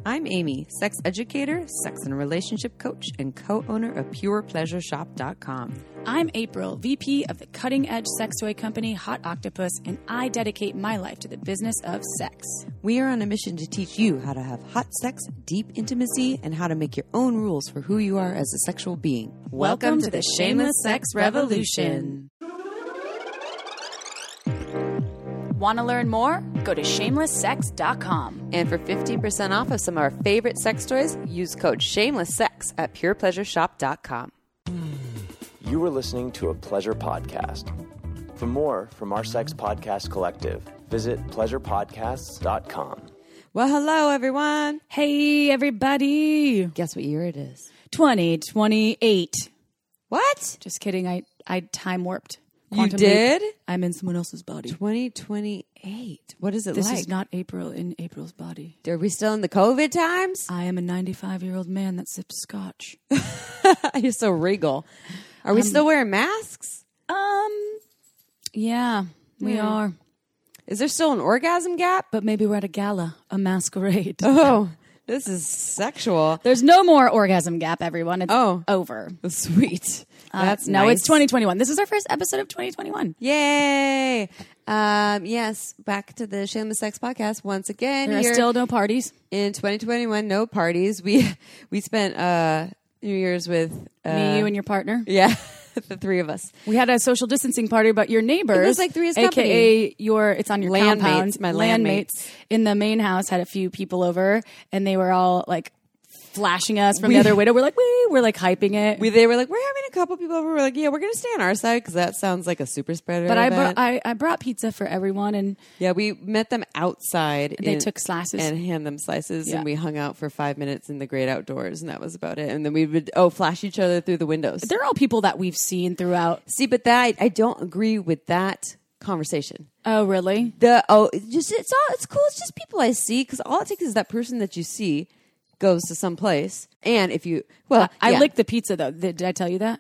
I'm Amy, sex educator, sex and relationship coach, and co-owner of PurePleasureShop.com. I'm April, VP of the cutting-edge sex toy company Hot Octopus, and I dedicate my life to the business of sex. We are on a mission to teach you how to have hot sex, deep intimacy, and how to make your own rules for who you are as a sexual being. Welcome to the Shameless Sex Revolution. Want to learn more? Go to shamelesssex.com. And for 15% off of some of our favorite sex toys, use code SHAMELESSSEX at PurePleasureShop.com. You were listening to a Pleasure podcast. For more from our sex podcast collective, visit pleasurepodcasts.com. Well, hello, everyone. Hey, everybody. Guess what year it is? 2028. What? Just kidding. I time warped. You did? I'm in someone else's body. 2028. What is it This like? is not April in April's body. Are we still in the COVID times? I am a 95-year-old man that sips scotch. You're so regal. Are we still wearing masks? Yeah, we are. Is there still an orgasm gap? But maybe we're at a gala, a masquerade. Oh, this is sexual. There's no more orgasm gap, everyone. It's over. Sweet. That's No, nice. it's 2021. This is our first episode of 2021. Yay. Yes, back to the Shameless Sex Podcast once again. There are here still no parties. in 2021, no parties. We spent New Year's with Me, you, and your partner. yeah, the three of us. We had a social distancing party, but your neighbors, It was like Three's aka it's on your Landmates, compound. my landmates in the main house had a few people over, and they were all like flashing us from the other window. We're like, we're like hyping it. They were like, we're having a couple people over. We're like, yeah, we're going to stay on our side because that sounds like a super spreader but event. I brought pizza for everyone, and Yeah, we met them outside. they took slices. And hand them slices, Yeah. and we hung out for 5 minutes in the great outdoors, and that was about it. And then we would, flash each other through the windows. they're all people that we've seen throughout. See, but I don't agree with that conversation. Oh, really? It's cool. It's just people I see, because all it takes is that person that you see goes to some place. And if you, I licked the pizza, though. Did I tell you that?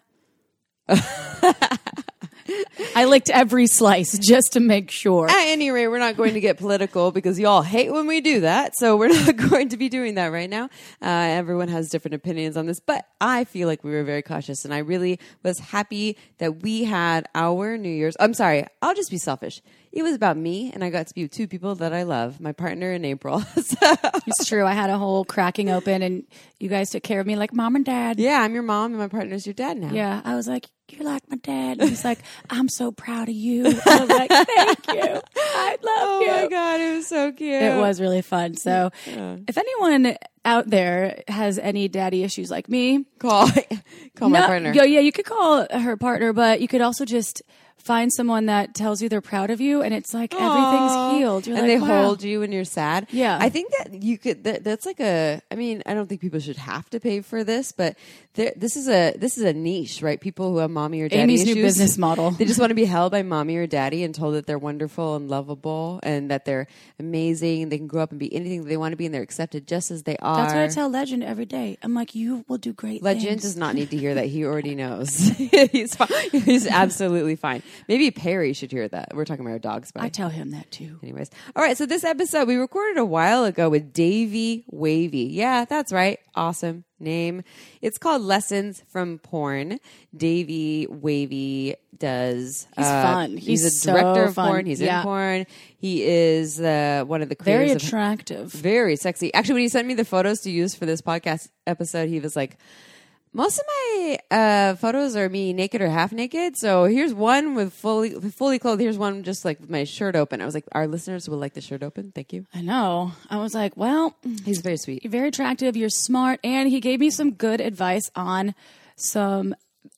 I licked every slice just to make sure. At any rate, we're not going to get political because y'all hate when we do that. So we're not going to be doing that right now. Everyone has different opinions on this, but I feel like we were very cautious, and I really was happy that we had our New Year's. I'm sorry, I'll just be selfish. It was about me, and I got to be with two people that I love, my partner and April. So, It's true. I had a whole cracking open, and you guys took care of me like mom and dad. yeah, I'm your mom, and my partner's your dad now. Yeah, I was like, you're like my dad. And he's like, I'm so proud of you. I was like, thank you. I love you. Oh my God, it was so cute. It was really fun. So if anyone out there has any daddy issues like me, Call my partner. Yeah, you could call her partner, but you could also just find someone that tells you they're proud of you, and it's like everything's healed. You're and like, they wow. hold you when you're sad. Yeah. I think that you could. That's like I don't think people should have to pay for this, but this is a niche, right? People who have mommy or daddy Amy's issues. new business model. They just want to be held by mommy or daddy and told that they're wonderful and lovable and that they're amazing. They can grow up and be anything that they want to be, and they're accepted just as they are. That's what I tell Legend every day. I'm like, you will do great Legend things. does not need to hear that. He already knows. He's fine. He's absolutely fine. Maybe Perry should hear that. We're talking about our dogs, but I tell him that too. anyways. All right. So this episode we recorded a while ago with Davey Wavy. Yeah, that's right. Awesome name. It's called Lessons from Porn. Davey Wavy does. He's fun. He's a so director of fun. porn. He's Yeah. in porn. He is one of the Very creators of attractive. very sexy. Actually, when he sent me the photos to use for this podcast episode, he was like, most of my photos are me naked or half naked. So here's one with fully clothed. Here's one just like with my shirt open. I was like, our listeners will like the shirt open. Thank you. I know. I was like, well, He's very sweet. you're very attractive. You're smart. And he gave me some good advice on some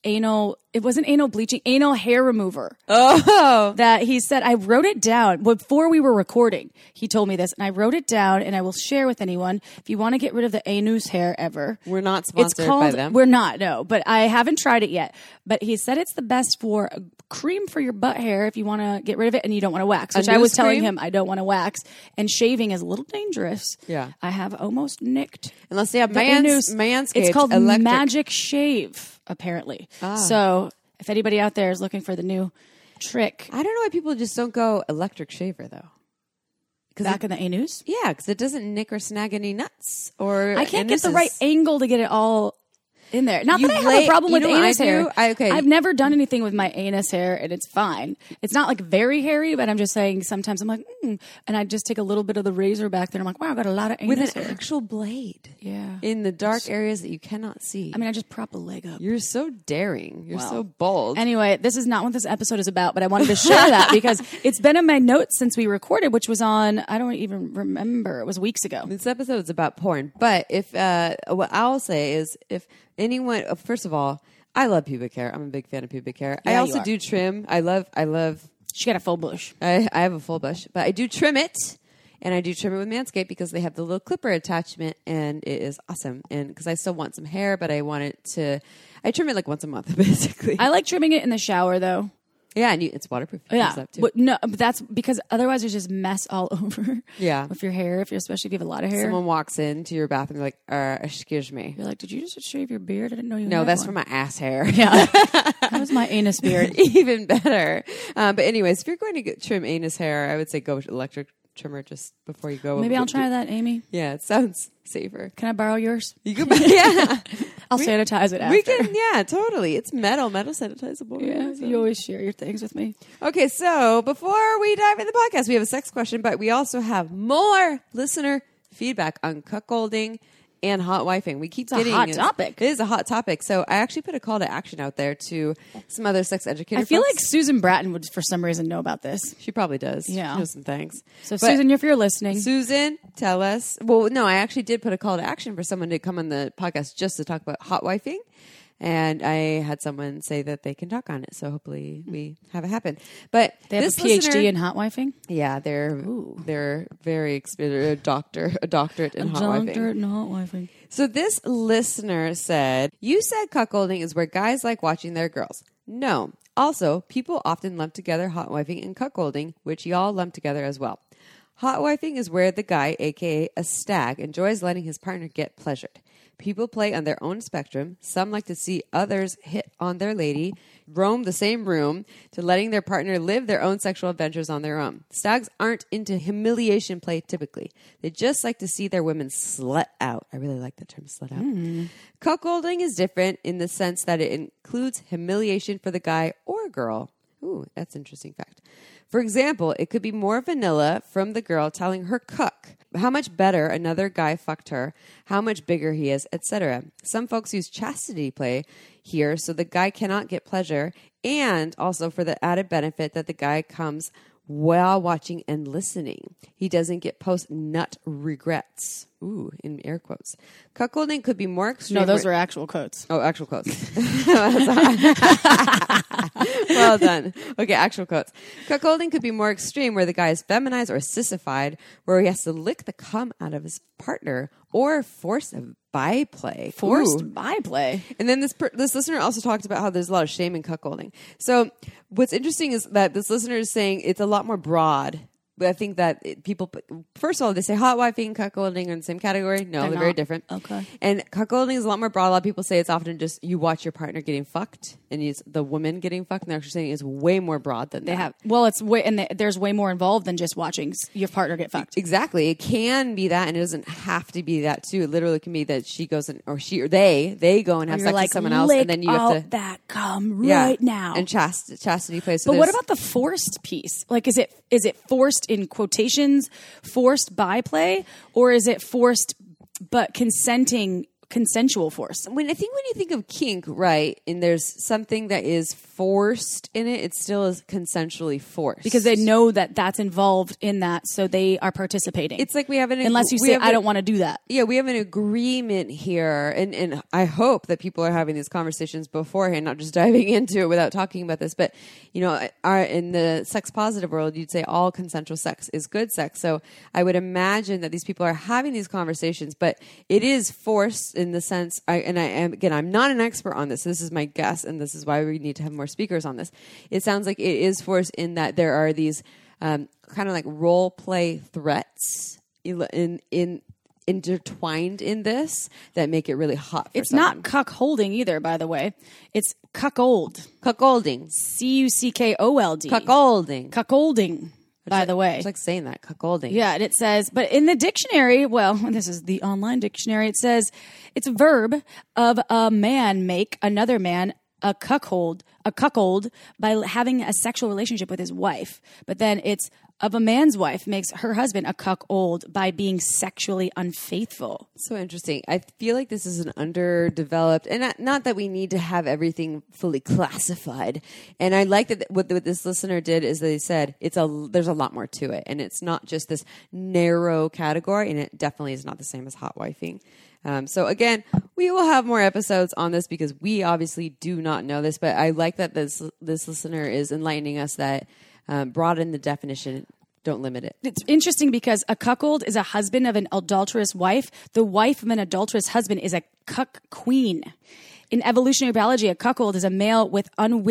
it wasn't anal bleaching, anal hair remover. Oh, That he said, I wrote it down before we were recording. He told me this, and I wrote it down, and I will share with anyone. If you want to get rid of the anus hair ever, we're not it's sponsored called, by them. We're not, no, but I haven't tried it yet. But he said it's the best for a cream for your butt hair if you want to get rid of it and you don't want to wax, which I was noose telling cream? him I don't want to wax. And shaving is a little dangerous. Yeah. I have almost nicked Unless they have the anus. Manscaped. It's called electric. Magic Shave, apparently. So if anybody out there is looking for the new trick, I don't know why people just don't go electric shaver though. Back in the anus? Yeah, because it doesn't nick or snag any nuts or. I can't get the anuses. right angle to get it all in there. Not You that I have lay- a problem you with know what anus I do? hair. Okay. I've never done anything with my anus hair, and it's fine. It's not like very hairy, but I'm just saying sometimes I'm like, and I just take a little bit of the razor back there. And I'm like, wow, I've got a lot of With anus an hair. actual blade. Yeah. In the dark areas that you cannot see. I mean, I just prop a leg up. You're so daring. You're Well, so bold. Anyway, this is not what this episode is about, but I wanted to share that because it's been in my notes since we recorded, which was on, I don't even remember. It was weeks ago. This episode's about porn, but if what I'll say is, if anyone, first of all, I love pubic hair. I'm a big fan of pubic hair. I Yeah, also you are. do trim. I love. She got a full bush. I have a full bush, but I do trim it, and I do trim it with Manscaped because they have the little clipper attachment, and it is awesome. And because I still want some hair, but I want it to, I trim it like once a month, basically. I like trimming it in the shower, though. Yeah, and it's waterproof. It Yeah, comes up, too. but no, but that's because otherwise there's just mess all over. Yeah. with your hair, especially if you have a lot of hair. Someone walks into your bathroom, they're like, excuse me. You're like, did you just shave your beard? I didn't know you. No, had that's one. for my ass hair. Yeah, that was my anus beard. Even better. But anyways, if you're going to trim anus hair, I would say go with electric trimmer just before you go. Maybe I'll try that, Amy. Yeah, it sounds safer. Can I borrow yours? You can, yeah. I'll sanitize it after. We can, yeah, totally. It's metal sanitizable. Yeah, So. you always share your things with me. Okay, so before we dive into the podcast, we have a sex question, but we also have more listener feedback on cuckolding and hot wifing. We keep getting hot topic. It is a hot topic. So I actually put a call to action out there to some other sex educators. I feel like Susan Bratton would, for some reason, know about this. she probably does. Yeah. She knows some things. So, But Susan, if you're listening, Susan, tell us. Well, no, I actually did put a call to action for someone to come on the podcast just to talk about hot wifing. And I had someone say that they can talk on it. So hopefully we have it happen. But they have this a PhD listener- in hot wifing. Yeah, they're very experienced. A doctorate in hot wifing. Doctorate in hot wifing. So this listener said, you said cuckolding is where guys like watching their girls. No. Also, people often lump together hot wifing and cuckolding, which y'all lump together as well. Hot wifing is where the guy, aka a stag, enjoys letting his partner get pleasured. People play on their own spectrum. Some like to see others hit on their lady, roam the same room, to letting their partner live their own sexual adventures on their own. Stags aren't into humiliation play typically. They just like to see their women slut out. I really like the term slut out. Cuckolding is different in the sense that it includes humiliation for the guy or girl. Ooh, that's an interesting fact. For example, it could be more vanilla from the girl telling her cuck how much better another guy fucked her, how much bigger he is, etc. Some folks use chastity play here so the guy cannot get pleasure, and also for the added benefit that the guy comes while watching and listening. He doesn't get post-nut regrets. Ooh, in air quotes. Cuckolding could be more extreme. No, those are actual quotes. Oh, actual quotes. Well done. Okay, actual quotes. Cuckolding could be more extreme where the guy is feminized or sissified, where he has to lick the cum out of his partner or force a byplay. Forced Ooh. byplay. And then this listener also talked about how there's a lot of shame in cuckolding. So what's interesting is that this listener is saying it's a lot more broad. But I think that people, first of all, they say hot wifing and cuckolding are in the same category. No, they're very not. different. Okay. And cuckolding is a lot more broad. A lot of people say it's often just you watch your partner getting fucked and it's the woman getting fucked. And they're actually saying it's way more broad than that. It's way, and there's way more involved than just watching your partner get fucked. Exactly. It can be that, and it doesn't have to be that too. It literally can be that she goes in, or she or they go and have You're sex like, with someone else, and then you have out to that cum right now. And chastity plays. So But what there's- about the forced piece? Like, is it forced in quotations, forced by play, or is it forced but consensual force? when you think of kink, right, and there's something that is forced in it, it still is consensually forced Because they know that that's involved in that, so they are participating. It's like we have unless you say, I don't want to do that. Yeah, we have an agreement here, and I hope that people are having these conversations beforehand, not just diving into it without talking about this. But you know, in the sex positive world, you'd say all consensual sex is good sex. So I would imagine that these people are having these conversations, but it is forced in the sense. I'm not an expert on this. This is my guess, and this is why we need to have more speakers on this. It sounds like it is forced in that there are these kind of like role play threats intertwined in this that make it really hot for It's someone. not cuck holding either, by the way. It's cuckold. Cuckolding. Cuckold. Cuckolding. Cuckolding. by the way. It's like saying that, cuckolding. Yeah, and it says, but in the dictionary, well, this is the online dictionary, it says it's a verb of a man make another man a cuckold by having a sexual relationship with his wife. But then it's of a man's wife makes her husband a cuckold by being sexually unfaithful. So interesting. I feel like this is an underdeveloped, and not that we need to have everything fully classified. And I like that what this listener did is they said there's a lot more to it, and it's not just this narrow category, and it definitely is not the same as hot wifing. So again, we will have more episodes on this because we obviously do not know this, but I like that this listener is enlightening us that broaden the definition, don't limit it. It's interesting because a cuckold is a husband of an adulterous wife. The wife of an adulterous husband is a cuck queen. In evolutionary biology, a cuckold is a male who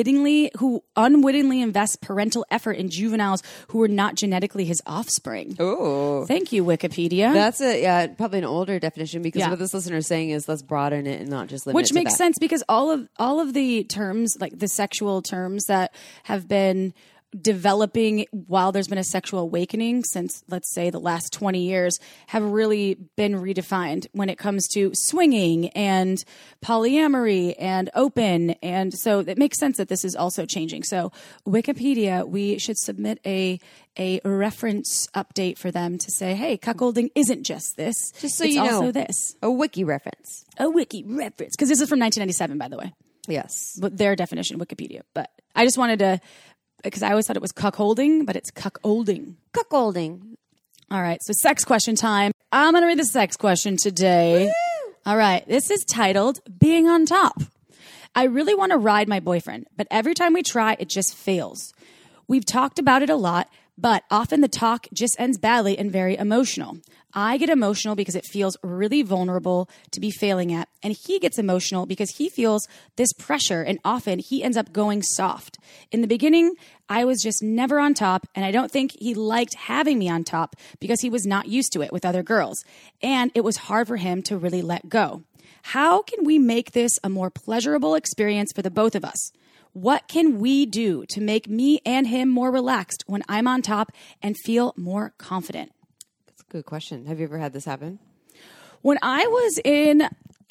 unwittingly invests parental effort in juveniles who are not genetically his offspring. Oh, thank you, Wikipedia. That's probably an older definition because what this listener is saying is let's broaden it and not just limit. Which it makes to that. sense because all of the terms, like the sexual terms that have been developing while there's been a sexual awakening since, let's say, the last 20 years, have really been redefined when it comes to swinging and polyamory and open. And so it makes sense that this is also changing. So Wikipedia, we should submit a reference update for them to say, hey, cuckolding isn't just this. Just so it's you know. also this. A wiki reference. A wiki reference. Because this is from 1997, by the way. Yes. But their definition, Wikipedia. But I just wanted to, because I always thought it was cuckolding, but it's cuckolding. Cuckolding. All right, so sex question time. I'm going to read the sex question today. Woo! All right, this is titled Being on Top. I really want to ride my boyfriend, but every time we try, it just fails. We've talked about it a lot, but often the talk just ends badly and very emotional. I get emotional because it feels really vulnerable to be failing at, and he gets emotional because he feels this pressure, and often he ends up going soft. In the beginning, I was just never on top, and I don't think he liked having me on top because he was not used to it with other girls, and it was hard for him to really let go. How can we make this a more pleasurable experience for the both of us? What can we do to make me and him more relaxed when I'm on top and feel more confident? Good question. Have you ever had this happen? When I was in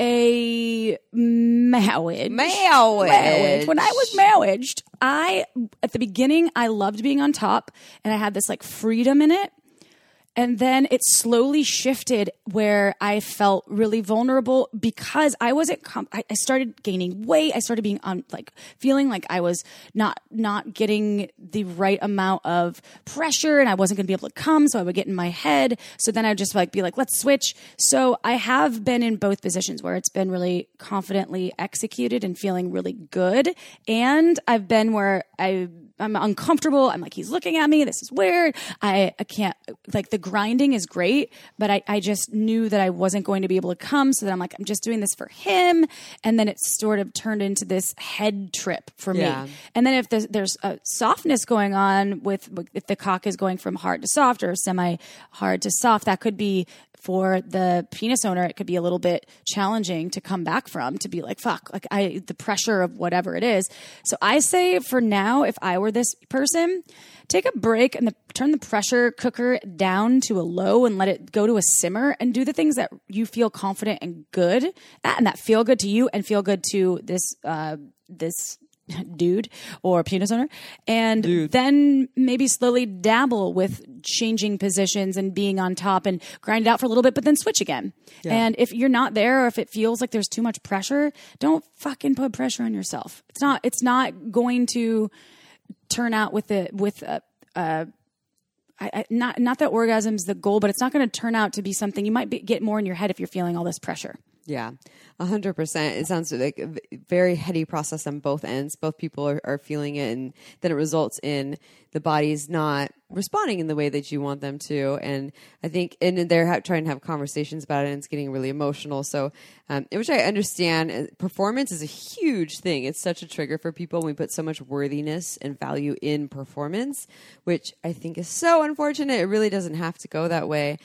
a marriage. When I was marriaged, at the beginning, I loved being on top and I had this like freedom in it. And then it slowly shifted where I felt really vulnerable because I wasn't, I started gaining weight. I started being feeling like I was not getting the right amount of pressure and I wasn't going to be able to come. So I would get in my head. So then I'd just be like, let's switch. So I have been in both positions where it's been really confidently executed and feeling really good. And I've been where I'm uncomfortable. I'm like, he's looking at me. This is weird. I can't, the grinding is great, but I just knew that I wasn't going to be able to come. So then I'm like, I'm just doing this for him. And then it sort of turned into this head trip for me. And then if there's a softness going on if the cock is going from hard to soft or semi hard to soft, that could be for the penis owner, it could be a little bit challenging to come back from, to be like, fuck, the pressure of whatever it is. So I say for now, if I were this person, take a break and turn the pressure cooker down to a low and let it go to a simmer and do the things that you feel confident and good at and that feel good to you and feel good to this dude or penis owner, and then maybe slowly dabble with changing positions and being on top and grind it out for a little bit, but then switch again. And if you're not there or if it feels like there's too much pressure, don't fucking put pressure on yourself. It's not going to turn out not that orgasm's the goal, but it's not going to turn out to be something you might get more in your head if you're feeling all this pressure. Yeah, 100%. It sounds like a very heady process on both ends. Both people are feeling it, and then it results in the body's not responding in the way that you want them to. And I think, and they're trying to have conversations about it, and it's getting really emotional. So, which I understand, performance is a huge thing. It's such a trigger for people. We put so much worthiness and value in performance, which I think is so unfortunate. It really doesn't have to go that way.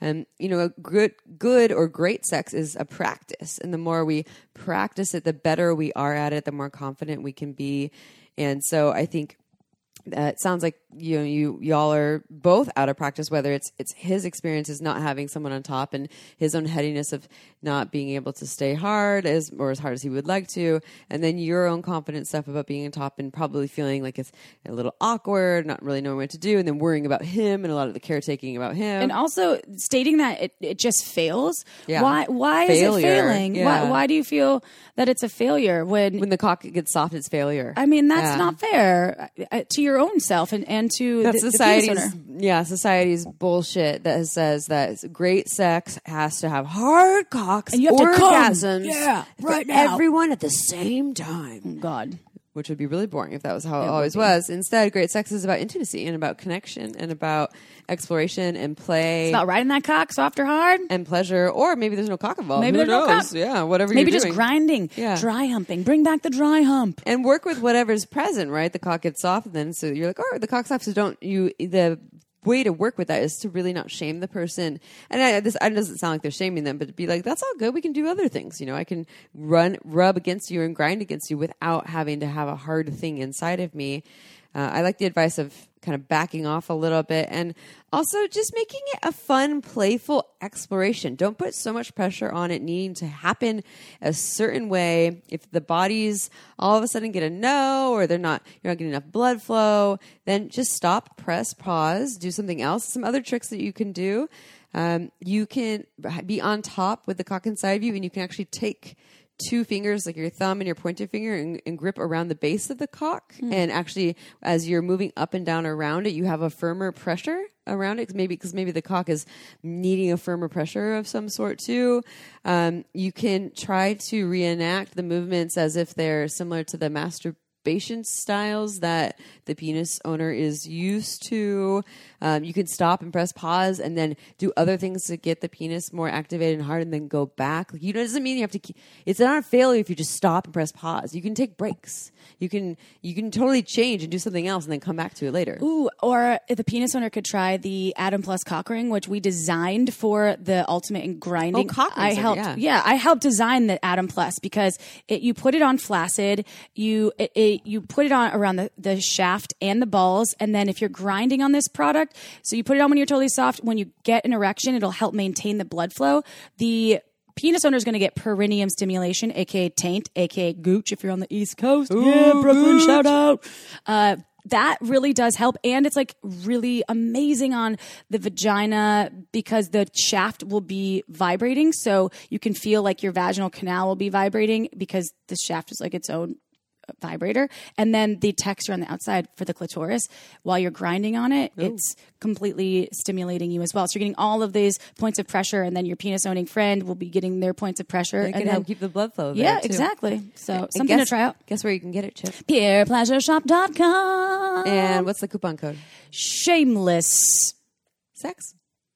Good or great sex is a practice. And the more we practice it, the better we are at it, the more confident we can be. And so I think it sounds like y'all are both out of practice, whether it's his experiences not having someone on top and his own headiness of not being able to stay hard as hard as he would like to, and then your own confident stuff about being on top and probably feeling like it's a little awkward, not really knowing what to do, and then worrying about him and a lot of the caretaking about him, and also stating that it just fails. Yeah. Why Failure. is it failing? Yeah. Why do you feel that it's a failure when the cock gets soft, it's failure? I mean, that's not fair to your own self and to that's the society's penis owner. Society's bullshit that says that great sex has to have hard cocks and you have orgasms to come. Right for now. everyone at the same time. Oh, God. Which would be really boring if that was how it always was. Instead, great sex is about intimacy and about connection and about exploration and play. It's about riding that cock soft or hard. And pleasure. Or maybe there's no cock involved. Maybe Who there's no knows? cock. Yeah, whatever Maybe you're just doing. grinding, dry humping. Bring back the dry hump. And work with whatever's present, right? The cock gets soft, and then so you're like, oh, the cock's soft. So the way to work with that is to really not shame the person. And this doesn't sound like they're shaming them, but to be like, that's all good. We can do other things. I can rub against you and grind against you without having to have a hard thing inside of me. I like the advice of kind of backing off a little bit and also just making it a fun, playful exploration. Don't put so much pressure on it needing to happen a certain way. If the bodies all of a sudden get a no, or you're not getting enough blood flow, then just stop, press, pause, do something else. Some other tricks that you can do. You can be on top with the cock inside of you, and you can actually take two fingers, like your thumb and your pointer finger, and grip around the base of the cock. And actually, as you're moving up and down around it, you have a firmer pressure around it. Because maybe the cock is needing a firmer pressure of some sort too. You can try to reenact the movements as if they're similar to the masturbation styles that the penis owner is used to. You can stop and press pause and then do other things to get the penis more activated and hard and then go back. It doesn't mean you have to it's not a failure if you just stop and press pause. You can take breaks. You can totally change and do something else and then come back to it later. Ooh, or if the penis owner could try the Adam Plus cock ring, which we designed for the ultimate in grinding. Oh, cock rings, I helped design the Adam Plus because you put it on flaccid, you put it on around the shaft and the balls, and then if you're grinding on this product, so you put it on when you're totally soft, when you get an erection, it'll help maintain the blood flow. The penis owner is going to get perineum stimulation, aka taint, aka gooch if you're on the East Coast. Ooh, yeah, Brooklyn, gooch. Shout out. That really does help, and it's like really amazing on the vagina because the shaft will be vibrating, so you can feel like your vaginal canal will be vibrating because the shaft is like its own vibrator. And then the texture on the outside for the clitoris, while you're grinding on it, it's completely stimulating you as well. So you're getting all of these points of pressure, and then your penis owning friend will be getting their points of pressure. It can help keep the blood flow there, yeah, too. exactly. So something to try out. Guess where you can get it, Chip? PurePleasureShop.com. And what's the coupon code? Shameless Sex.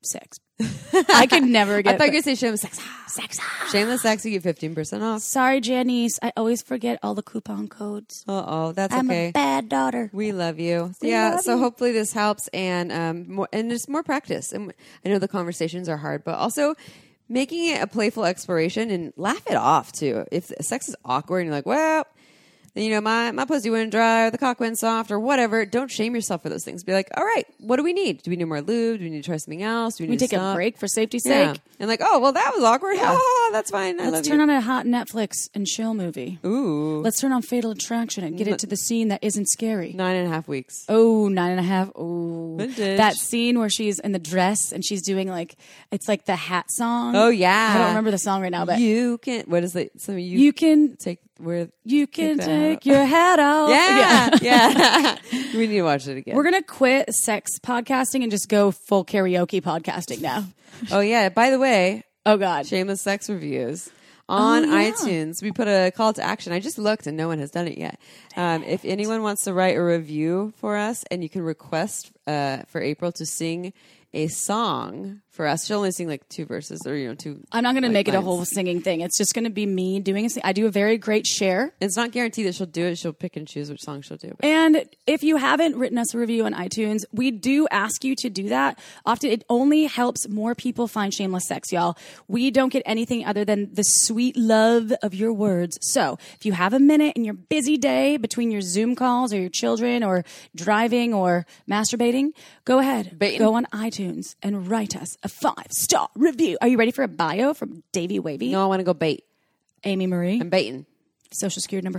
I could never get I thought you were going to say shameless sex. sex. Shameless sex, you get 15% off. Sorry, Janice. I always forget all the coupon codes. Uh-oh, that's I'm okay. a bad daughter. We love you. We love so you. hopefully this helps and just more practice. And I know the conversations are hard, but also making it a playful exploration and laugh it off too. If sex is awkward and you're like, well, then, my pussy went dry or the cock went soft or whatever, don't shame yourself for those things. Be like, all right, what do we need? Do we need more lube? Do we need to try something else? Do we need to take stop? a break for safety's Yeah. sake? And like, oh, well, that was awkward. Yeah. Oh, that's fine. Let's turn on a hot Netflix and chill movie. Ooh. Let's turn on Fatal Attraction and get it to the scene that isn't scary. 9.5 weeks. Oh, 9.5. Oh, Vintage. that scene where she's in the dress and she's doing it's like the hat song. Oh, yeah. I don't remember the song right now, but You can, what is it? So you can take where you can that take out. your hat off. Yeah. We need to watch it again. We're gonna quit sex podcasting and just go full karaoke podcasting now. Oh, yeah. By the way, Oh God. shameless sex reviews on yeah. iTunes. We put a call to action. I just looked and no one has done it yet. If anyone wants to write a review for us, and you can request for April to sing a song for us. She'll only sing like 2 verses or, two. I'm not going to make it a whole singing thing. It's just going to be me doing I do a very great share. It's not guaranteed that she'll do it. She'll pick and choose which song she'll do. But. And if you haven't written us a review on iTunes, we do ask you to do that. Often it only helps more people find Shameless Sex, y'all. We don't get anything other than the sweet love of your words. So if you have a minute in your busy day between your Zoom calls or your children or driving or masturbating, go ahead, go on iTunes and write us a 5-star review. Are you ready for a bio from Davey Wavy? No, I want to go bait. Amy Marie. I'm baiting. Social security number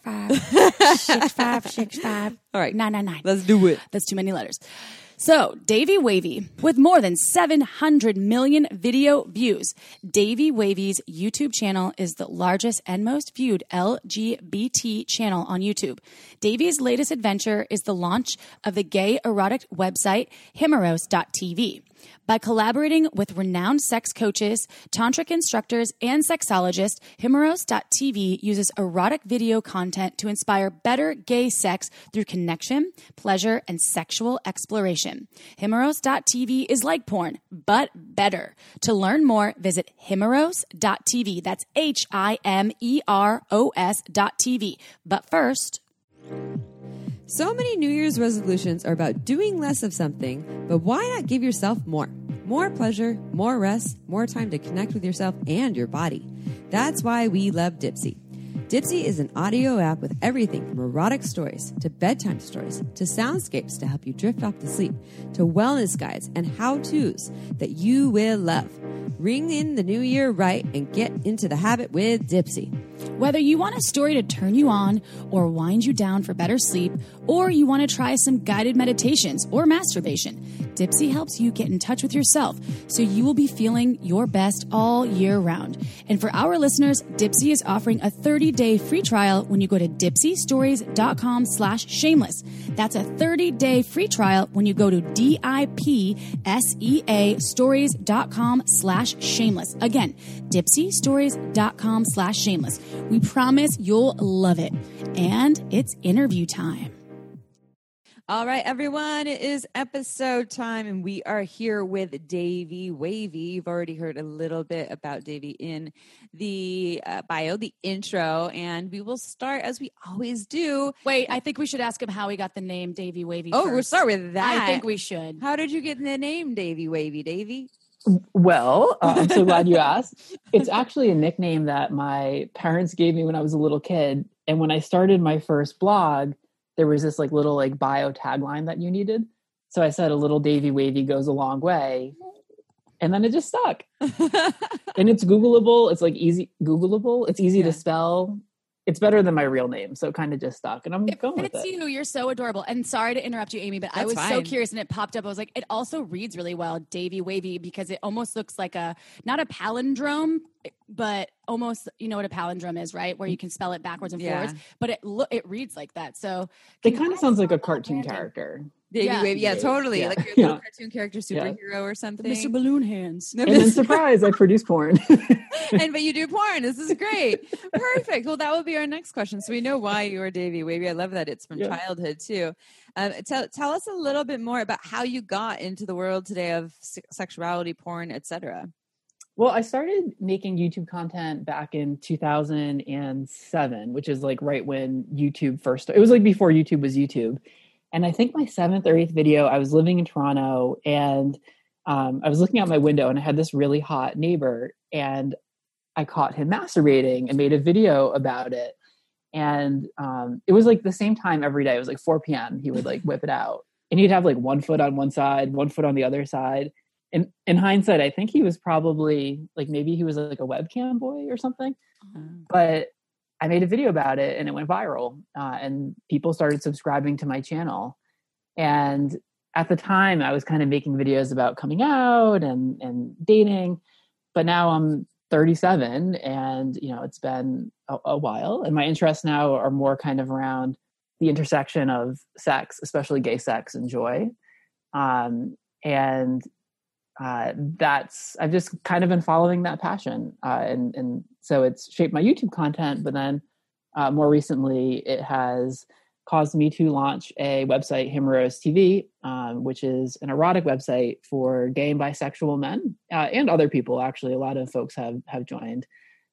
555-6565. All right. 999. Let's do it. That's too many letters. So, Davey Wavy, with more than 700 million video views, Davey Wavy's YouTube channel is the largest and most viewed LGBT channel on YouTube. Davey's latest adventure is the launch of the gay erotic website, Himeros.tv. By collaborating with renowned sex coaches, tantric instructors, and sexologists, Himeros.tv uses erotic video content to inspire better gay sex through connection, pleasure, and sexual exploration. Himeros.tv is like porn, but better. To learn more, visit Himeros.tv. That's Himeros.tv. But first... So many New Year's resolutions are about doing less of something, but why not give yourself more? More pleasure, more rest, more time to connect with yourself and your body. That's why we love Dipsea. Dipsea is an audio app with everything from erotic stories to bedtime stories to soundscapes to help you drift off to sleep to wellness guides and how-tos that you will love. Ring in the new year right and get into the habit with Dipsea. Whether you want a story to turn you on or wind you down for better sleep, or you want to try some guided meditations or masturbation, Dipsea helps you get in touch with yourself so you will be feeling your best all year round. And for our listeners, Dipsea is offering a 30-day free trial when you go to dipseastories.com/shameless. That's a 30-day free trial when you go to DIPSEA stories.com/shameless. Again, dipseastories.com/shameless. We promise you'll love it. And it's interview time. All right, everyone, it is episode time, and we are here with Davey Wavy. You've already heard a little bit about Davey in the bio, the intro, and we will start as we always do. Wait, I think we should ask him how he got the name Davey Wavy Oh, first. we'll start with that. I think we should. How did you get the name Davey Wavy, Davey? Well, I'm so glad you asked. It's actually a nickname that my parents gave me when I was a little kid. And when I started my first blog, there was this little bio tagline that you needed. So I said, a little Davey Wavy goes a long way. And then it just stuck. And it's Googleable. It's easy Googleable. It's easy to spell. It's better than my real name. So it kind of just stuck. And I'm going with it. You're so adorable. And sorry to interrupt you, Amy, but I was so curious and it popped up. I was like, it also reads really well, Davey Wavy, because it almost looks like not a palindrome, but almost, you know what a palindrome is, right? Where you can spell it backwards and forwards, but it reads like that. So it kind of sounds like a cartoon character. Davey Wavy, totally. Like your little cartoon character superhero or something. Mr. Balloon Hands. And then surprise, I produce porn. But you do porn. This is great. Perfect. Well, that will be our next question. So we know why you are Davey Wavy. I love that it's from childhood too. Tell us a little bit more about how you got into the world today of sexuality, porn, etc. Well, I started making YouTube content back in 2007, which is right when YouTube first started. It was before YouTube was YouTube. And I think my 7th or 8th video, I was living in Toronto and I was looking out my window and I had this really hot neighbor and I caught him masturbating and made a video about it. And it was the same time every day. It was 4 p.m. He would whip it out and he'd have 1 foot on one side, 1 foot on the other side. And in hindsight, I think he was probably maybe he was a webcam boy or something, but I made a video about it and it went viral and people started subscribing to my channel. And at the time I was kind of making videos about coming out and dating, but now I'm 37 and, it's been a while. And my interests now are more kind of around the intersection of sex, especially gay sex and joy. I've just kind of been following that passion. And so it's shaped my YouTube content, but then more recently it has caused me to launch a website, Himeros TV, which is an erotic website for gay and bisexual men and other people. Actually, a lot of folks have joined.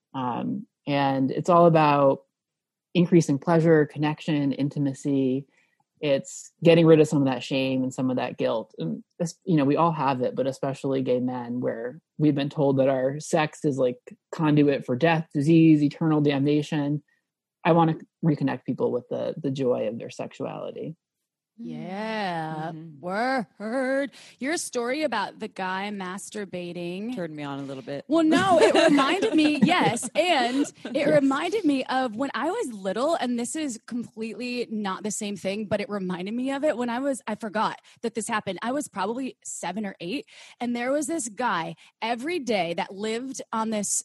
And it's all about increasing pleasure, connection, intimacy. It's getting rid of some of that shame and some of that guilt. And we all have it, but especially gay men, where we've been told that our sex is like conduit for death, disease, eternal damnation. I want to reconnect people with the joy of their sexuality. Yeah. Word. Your story about the guy masturbating turned me on a little bit. Well, no, it reminded me, yes. And it reminded me of when I was little, and this is completely not the same thing, but it reminded me of it when I forgot that this happened. I was probably 7 or 8. And there was this guy every day that lived on this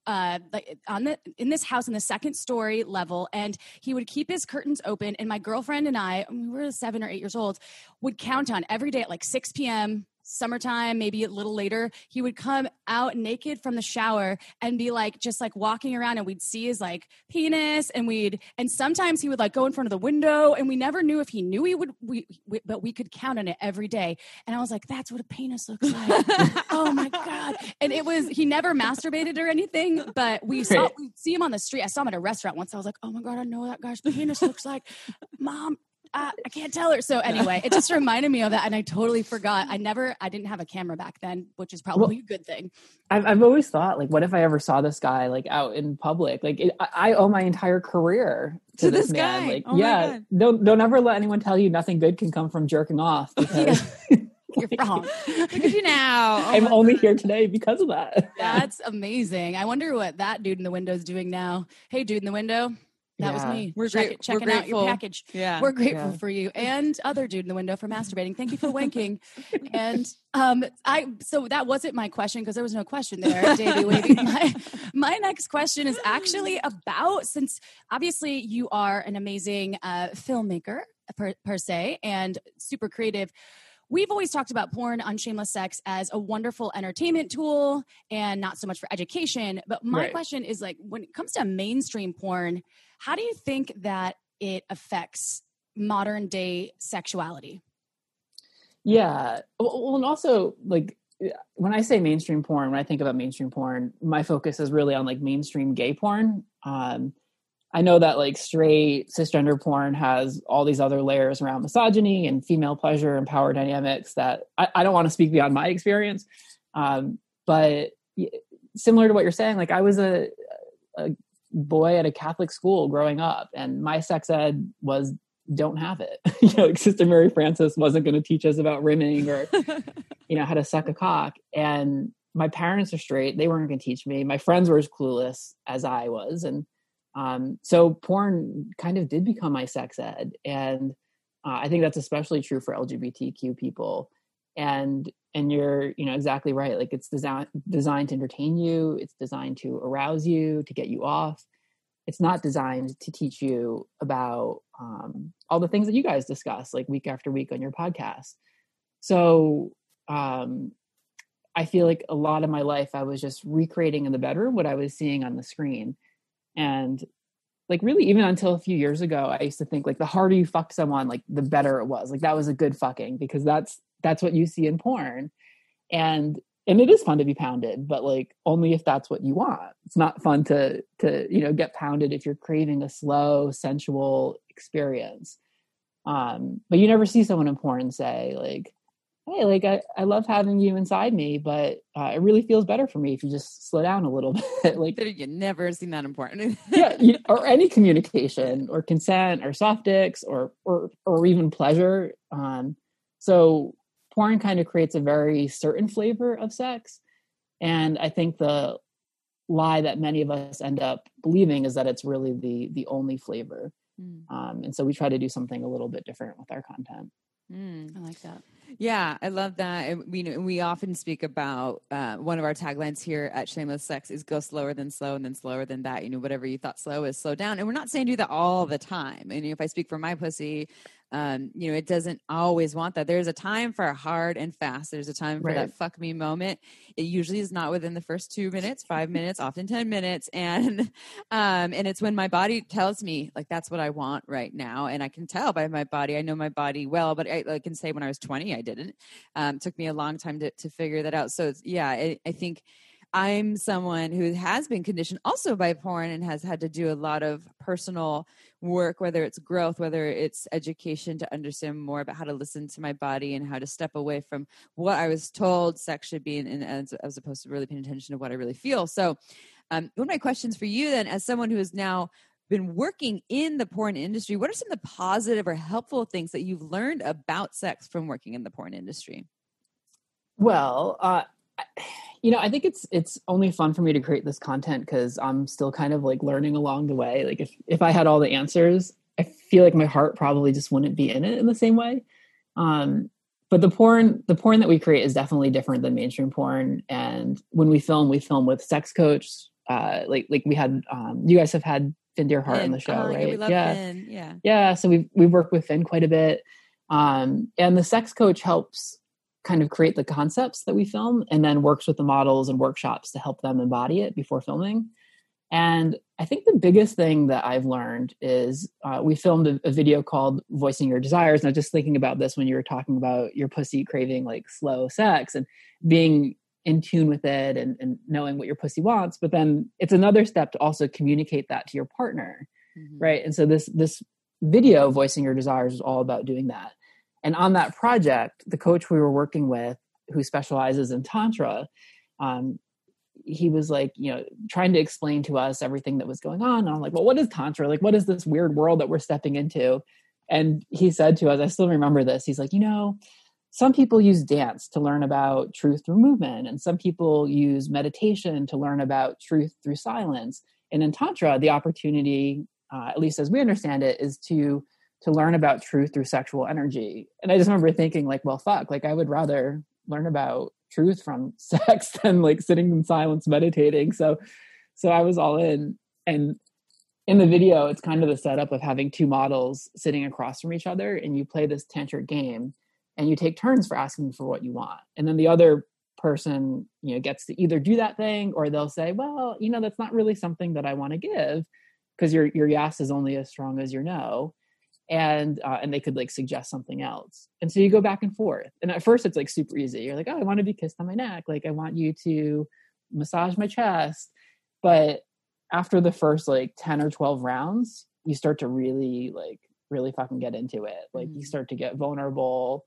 in this house in the second story level, and he would keep his curtains open, and my girlfriend and I, we were 7 or 8 years old, would count on every day at like 6 p.m. summertime, maybe a little later, he would come out naked from the shower and be like, just like walking around, and we'd see his like penis, and sometimes he would like go in front of the window, and we never knew if he knew he would, but we could count on it every day. And I was like, that's what a penis looks like. Oh my God. And he never masturbated or anything, but we'd see him on the street. I saw him at a restaurant once. I was like, oh my God, I know what that guy's penis looks like. Mom, I can't tell her. So anyway, it just reminded me of that. And I totally forgot. I didn't have a camera back then, which is probably a good thing. I've always thought, like, what if I ever saw this guy like out in public? Like I owe my entire career to this man. guy. Like, oh yeah, don't ever let anyone tell you nothing good can come from jerking off. Because you're wrong. Look at you now. I'm only here today because of that. That's amazing. I wonder what that dude in the window is doing now. Hey, dude in the window. That was me. We're checking out your package. Yeah. We're grateful for you and other dude in the window for masturbating. Thank you for wanking. And so that wasn't my question because there was no question there, Davey Wavy. My next question is actually about, since obviously you are an amazing filmmaker per se and super creative. We've always talked about porn on Shameless Sex as a wonderful entertainment tool and not so much for education. But my question is, like, when it comes to mainstream porn, how do you think that it affects modern day sexuality? Yeah. Well, and also, like, when I say mainstream porn, when I think about mainstream porn, my focus is really on like mainstream gay porn. I know that like straight cisgender porn has all these other layers around misogyny and female pleasure and power dynamics that I don't want to speak beyond my experience. But similar to what you're saying, like I was a boy at a Catholic school growing up, and my sex ed was don't have it. Like Sister Mary Frances wasn't going to teach us about rimming or, how to suck a cock. And my parents are straight. They weren't going to teach me. My friends were as clueless as I was. And so porn kind of did become my sex ed. And I think that's especially true for LGBTQ people. And you're, exactly right. Like it's designed to entertain you. It's designed to arouse you, to get you off. It's not designed to teach you about all the things that you guys discuss like week after week on your podcast. So I feel like a lot of my life, I was just recreating in the bedroom what I was seeing on the screen. And like really even until a few years ago, I used to think like the harder you fucked someone, like the better it was. Like that was a good fucking, because that's what you see in porn. And it is fun to be pounded, but like only if that's what you want. It's not fun to get pounded if you're craving a slow, sensual experience. But you never see someone in porn say like, hey, like I love having you inside me, but it really feels better for me if you just slow down a little bit. Like you never seen that in porn. Yeah, or any communication or consent or soft dicks or even pleasure. So porn kind of creates a very certain flavor of sex. And I think the lie that many of us end up believing is that it's really the only flavor. And so we try to do something a little bit different with our content. I like that. Yeah, I love that. And we often speak about one of our taglines here at Shameless Sex is go slower than slow and then slower than that. Whatever you thought slow is, slow down. And we're not saying do that all the time. And if I speak for my pussy, it doesn't always want that. There's a time for hard and fast. There's a time for that fuck me moment. It usually is not within the first 2 minutes, 5 minutes, often 10 minutes. And it's when my body tells me like, that's what I want right now. And I can tell by my body, I know my body well, but I can say when I was 20, I didn't. It took me a long time to figure that out. So I think I'm someone who has been conditioned also by porn and has had to do a lot of personal work, whether it's growth, whether it's education to understand more about how to listen to my body and how to step away from what I was told sex should be and as opposed to really paying attention to what I really feel. So one of my questions for you then, as someone who has now been working in the porn industry, what are some of the positive or helpful things that you've learned about sex from working in the porn industry? Well, I think it's only fun for me to create this content because I'm still kind of like learning along the way. Like if I had all the answers, I feel like my heart probably just wouldn't be in it in the same way. But the porn that we create is definitely different than mainstream porn. And when we film with sex coach. Like we had, you guys have had Finn Deerhart on the show, right? Yeah, we love Finn. Yeah. So we've worked with Finn quite a bit. And the sex coach helps kind of create the concepts that we film and then works with the models and workshops to help them embody it before filming. And I think the biggest thing that I've learned is we filmed a video called Voicing Your Desires. And I was just thinking about this when you were talking about your pussy craving like slow sex and being in tune with it and knowing what your pussy wants. But then it's another step to also communicate that to your partner. Mm-hmm. Right. And so this video, Voicing Your Desires, is all about doing that. And on that project, the coach we were working with, who specializes in Tantra, he was like, trying to explain to us everything that was going on. And I'm like, well, what is Tantra? Like, what is this weird world that we're stepping into? And he said to us, I still remember this. He's like, some people use dance to learn about truth through movement. And some people use meditation to learn about truth through silence. And in Tantra, the opportunity, at least as we understand it, is to learn about truth through sexual energy. And I just remember thinking like, well, fuck, like I would rather learn about truth from sex than like sitting in silence meditating. So I was all in. And in the video, it's kind of the setup of having two models sitting across from each other, and you play this tantric game and you take turns for asking for what you want. And then the other person, gets to either do that thing, or they'll say, well, that's not really something that I want to give, because your yes is only as strong as your no. And they could like suggest something else. And so you go back and forth. And at first it's like super easy. You're like, oh, I want to be kissed on my neck. Like I want you to massage my chest. But after the first like 10 or 12 rounds, you start to really fucking get into it. Like you start to get vulnerable.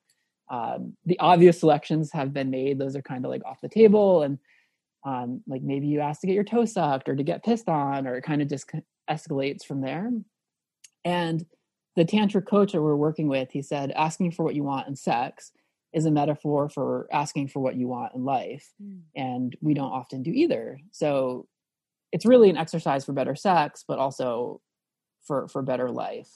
The obvious selections have been made. Those are kind of like off the table. And like maybe you ask to get your toe sucked or to get pissed on, or it kind of just escalates from there. And the tantra coach that we're working with, he said, asking for what you want in sex is a metaphor for asking for what you want in life. And we don't often do either. So it's really an exercise for better sex, but also for better life.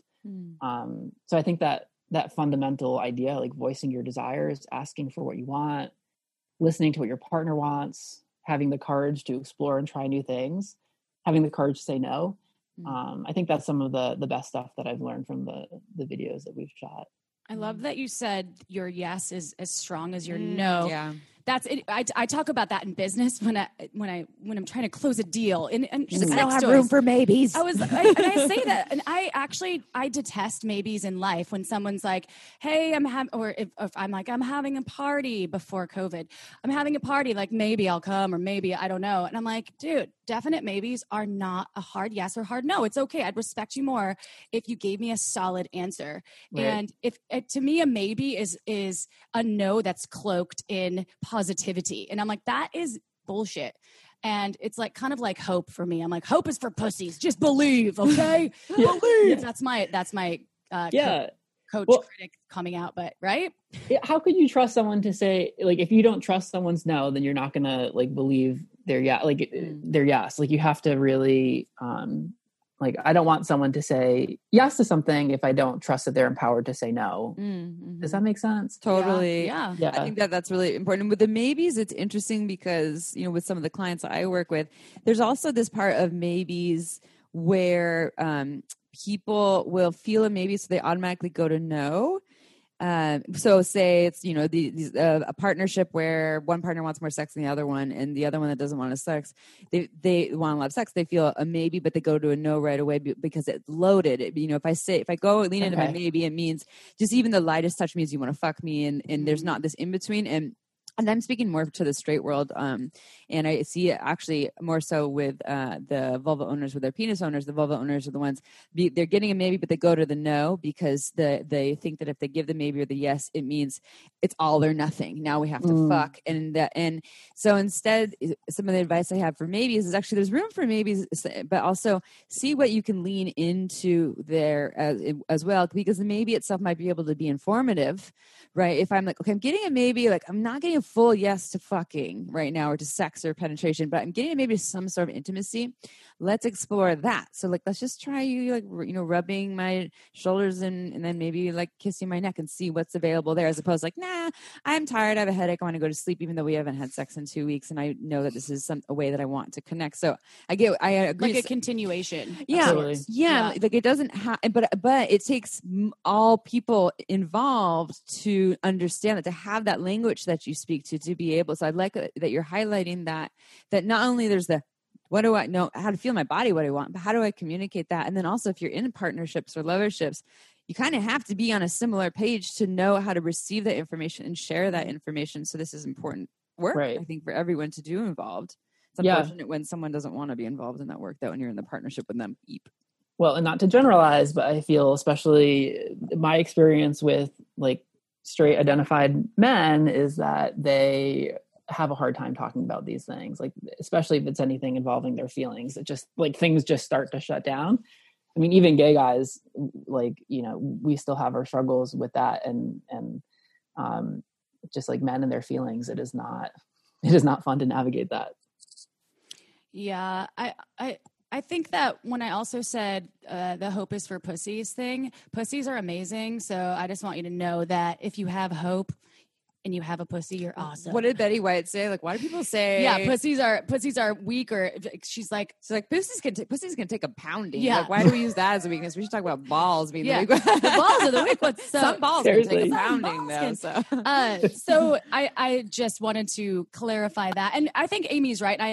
So I think that fundamental idea, like voicing your desires, asking for what you want, listening to what your partner wants, having the courage to explore and try new things, having the courage to say no. I think that's some of the best stuff that I've learned from the videos that we've shot. I love that you said your yes is as strong as your no. Yeah. That's it. I talk about that in business when I'm trying to close a deal and just I don't have room for maybes. I say that, and I detest maybes in life when someone's like, "Hey, I'm having," or if I'm like, "I'm having a party before COVID. I'm having a party. Like maybe I'll come, or maybe I don't know." And I'm like, "Dude, definite maybes are not a hard yes or hard no. It's okay. I'd respect you more if you gave me a solid answer." Right. And if to me a maybe is a no that's cloaked in positivity. And I'm like, that is bullshit. And it's like kind of like hope for me. I'm like, hope is for pussies. Just believe, okay? Believe. That's my coach critic coming out, but right? How could you trust someone to say, like, if you don't trust someone's no, then you're not gonna like believe their yes. Like their yes. Like you have to really Like, I don't want someone to say yes to something if I don't trust that they're empowered to say no. Mm-hmm. Does that make sense? Totally. Yeah. I think that's really important. With the maybes, it's interesting because, you know, with some of the clients I work with, there's also this part of maybes where people will feel a maybe, so they automatically go to no. So say it's, you know, a partnership where one partner wants more sex than the other one, and the other one that doesn't want to sex, they want a lot of sex. They feel a maybe, but they go to a no right away because it's loaded. You know, if I go lean into my maybe, it means just even the lightest touch means you want to fuck me, and there's not this in between. And I'm speaking more to the straight world, and I see it actually more so with the vulva owners with their penis owners. The vulva owners are the ones, they're getting a maybe, but they go to the no because they think that if they give the maybe or the yes, it means it's all or nothing. Now we have to fuck. And so instead, some of the advice I have for maybes is actually there's room for maybes, but also see what you can lean into there as well, because the maybe itself might be able to be informative, right? If I'm like, okay, I'm getting a maybe, like I'm not getting a full yes to fucking right now or to sex or penetration, but I'm getting maybe some sort of intimacy. Let's explore that. So like, let's just try you like, you know, rubbing my shoulders and then maybe like kissing my neck and see what's available there, as opposed to like, nah, I'm tired, I have a headache, I want to go to sleep, even though we haven't had sex in 2 weeks. And I know that this is a way that I want to connect. So I agree. Like a continuation. Yeah. Totally. Yeah. Like it doesn't have, but it takes all people involved to understand that, to have that language that you speak to be able. So I'd like that you're highlighting that not only there's the, what do I know, how to feel my body, what I want, but how do I communicate that? And then also if you're in partnerships or loverships, you kind of have to be on a similar page to know how to receive that information and share that information. So this is important work, right, I think, for everyone to do involved. It's unfortunate when someone doesn't want to be involved in that work, though, and you're in the partnership with them. Well, and not to generalize, but I feel especially my experience with like straight identified men is that they have a hard time talking about these things, like especially if it's anything involving their feelings. It just like things just start to shut down. I mean, even gay guys, like, you know, we still have our struggles with that, and just like men and their feelings, it is not fun to navigate that. Yeah, I think that when I also said the hope is for pussies thing, pussies are amazing. So I just want you to know that if you have hope and you have a pussy, you're awesome. What did Betty White say? Like, why do people say? Yeah, pussies are weak, or she's like pussies can take a pounding. Yeah, like, why do we use that as a weakness? We should talk about balls being the weak. The balls are the weak ones. So, some balls can take a pounding though. So I just wanted to clarify that, and I think Amy's right.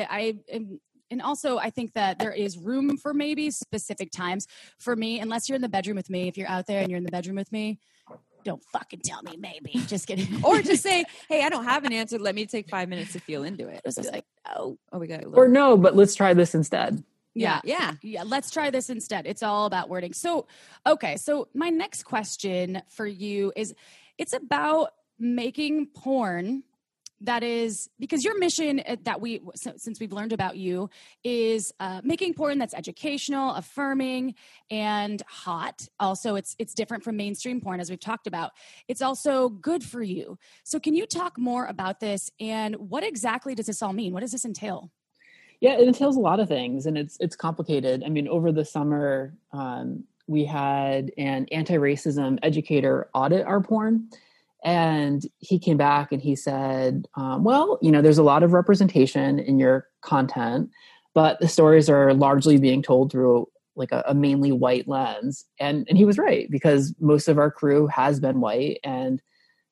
And also, I think that there is room for maybe specific times for me, unless you're in the bedroom with me. If you're out there and you're in the bedroom with me, don't fucking tell me maybe. Just kidding. Or just say, hey, I don't have an answer. Let me take 5 minutes to feel into it. Just be like, we got or no, but let's try this instead. Yeah. Let's try this instead. It's all about wording. So, okay. So my next question for you is, it's about making porn that is, because your mission since we've learned about you, is making porn that's educational, affirming, and hot. Also, it's different from mainstream porn, as we've talked about. It's also good for you. So can you talk more about this, and what exactly does this all mean? What does this entail? Yeah, it entails a lot of things, and it's complicated. I mean, over the summer, we had an anti-racism educator audit our porn. And he came back and he said, well, you know, there's a lot of representation in your content, but the stories are largely being told through like a mainly white lens. And he was right, because most of our crew has been white. And,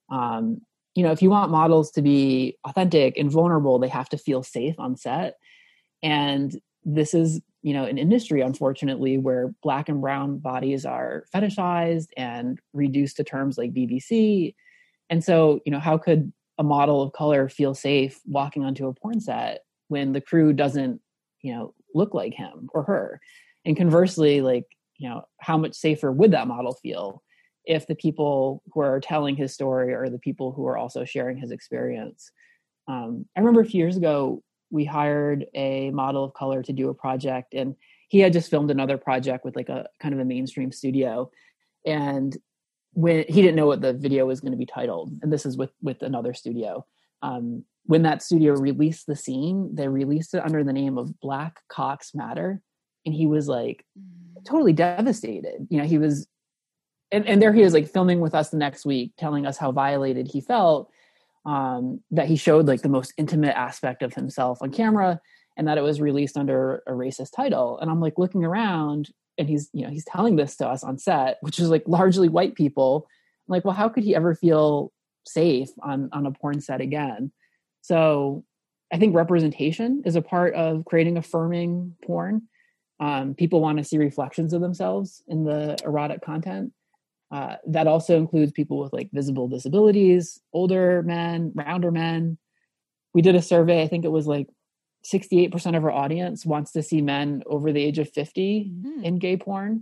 you know, if you want models to be authentic and vulnerable, they have to feel safe on set. And this is, you know, an industry, unfortunately, where Black and brown bodies are fetishized and reduced to terms like BBC. And so, you know, how could a model of color feel safe walking onto a porn set when the crew doesn't, you know, look like him or her? And conversely, like, you know, how much safer would that model feel if the people who are telling his story are the people who are also sharing his experience? I remember a few years ago, we hired a model of color to do a project, and he had just filmed another project with like a kind of a mainstream studio. And when he didn't know what the video was going to be titled, and this is with another studio. When that studio released the scene, they released it under the name of Black Cocks Matter. And he was like, totally devastated. You know, he was, and there he is, like filming with us the next week, telling us how violated he felt, that he showed like the most intimate aspect of himself on camera, and that it was released under a racist title. And I'm like looking around, and he's telling this to us on set, which is like largely white people. I'm like, well, how could he ever feel safe on a porn set again? So I think representation is a part of creating affirming porn. People want to see reflections of themselves in the erotic content. That also includes people with like visible disabilities, older men, rounder men. We did a survey. I think it was like 68% of our audience wants to see men over the age of 50 in gay porn.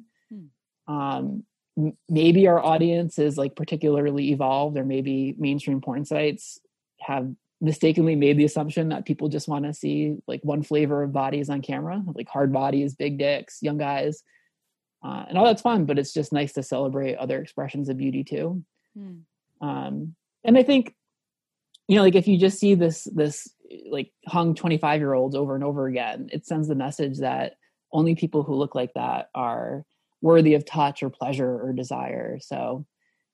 Maybe our audience is like particularly evolved, or maybe mainstream porn sites have mistakenly made the assumption that people just want to see like one flavor of bodies on camera, like hard bodies, big dicks, young guys. And all that's fun, but it's just nice to celebrate other expressions of beauty too. And I think, you know, like if you just see this like hung 25-year-olds over and over again, it sends the message that only people who look like that are worthy of touch or pleasure or desire. So,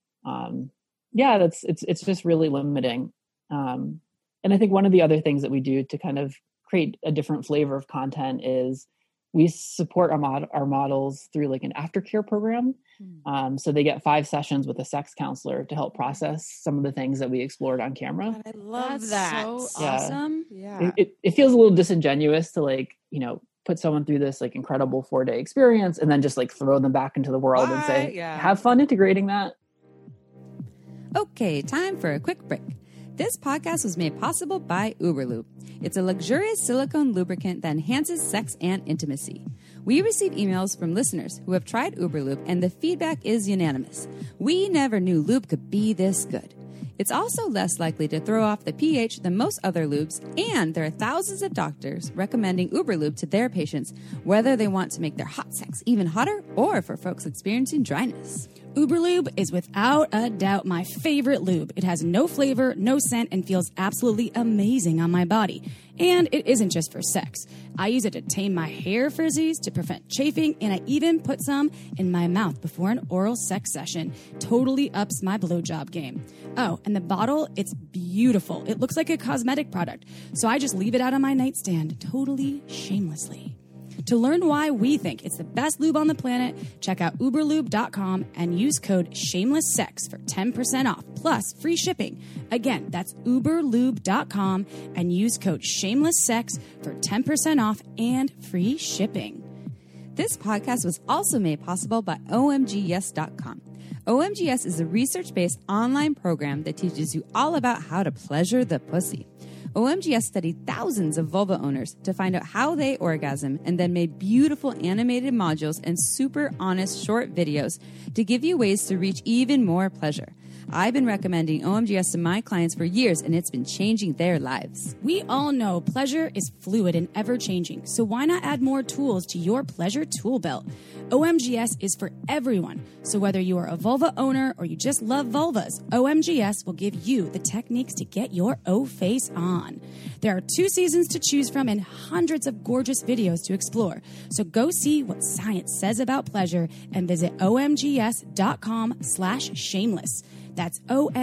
yeah, it's just really limiting. And I think one of the other things that we do to kind of create a different flavor of content is we support our models through like an aftercare program. So they get 5 sessions with a sex counselor to help process some of the things that we explored on camera. God, I love that. So awesome. Yeah. It feels a little disingenuous to like, you know, put someone through this like incredible 4-day experience and then just like throw them back into the world and say, have fun integrating that. Okay, time for a quick break. This podcast was made possible by Uberlube. It's a luxurious silicone lubricant that enhances sex and intimacy. We receive emails from listeners who have tried Uberlube, and the feedback is unanimous. We never knew lube could be this good. It's also less likely to throw off the pH than most other lubes, and there are thousands of doctors recommending Uberlube to their patients, whether they want to make their hot sex even hotter or for folks experiencing dryness. Uberlube is without a doubt my favorite lube. It has no flavor, no scent, and feels absolutely amazing on my body. And it isn't just for sex. I use it to tame my hair frizzies, to prevent chafing, and I even put some in my mouth before an oral sex session. Totally ups my blowjob game. Oh, and the bottle, it's beautiful. It looks like a cosmetic product, so I just leave it out on my nightstand, totally shamelessly. To learn why we think it's the best lube on the planet, check out uberlube.com and use code SHAMELESSSEX for 10% off, plus free shipping. Again, that's uberlube.com and use code SHAMELESSSEX for 10% off and free shipping. This podcast was also made possible by OMGYes.com. OMGYes is a research-based online program that teaches you all about how to pleasure the pussy. OMGYes studied thousands of vulva owners to find out how they orgasm and then made beautiful animated modules and super honest short videos to give you ways to reach even more pleasure. I've been recommending OMGYes to my clients for years, and it's been changing their lives. We all know pleasure is fluid and ever-changing, so why not add more tools to your pleasure tool belt? OMGYes is for everyone, so whether you are a vulva owner or you just love vulvas, OMGYes will give you the techniques to get your O-face on. There are 2 seasons to choose from and hundreds of gorgeous videos to explore, so go see what science says about pleasure and visit omgyes.com/shameless. That's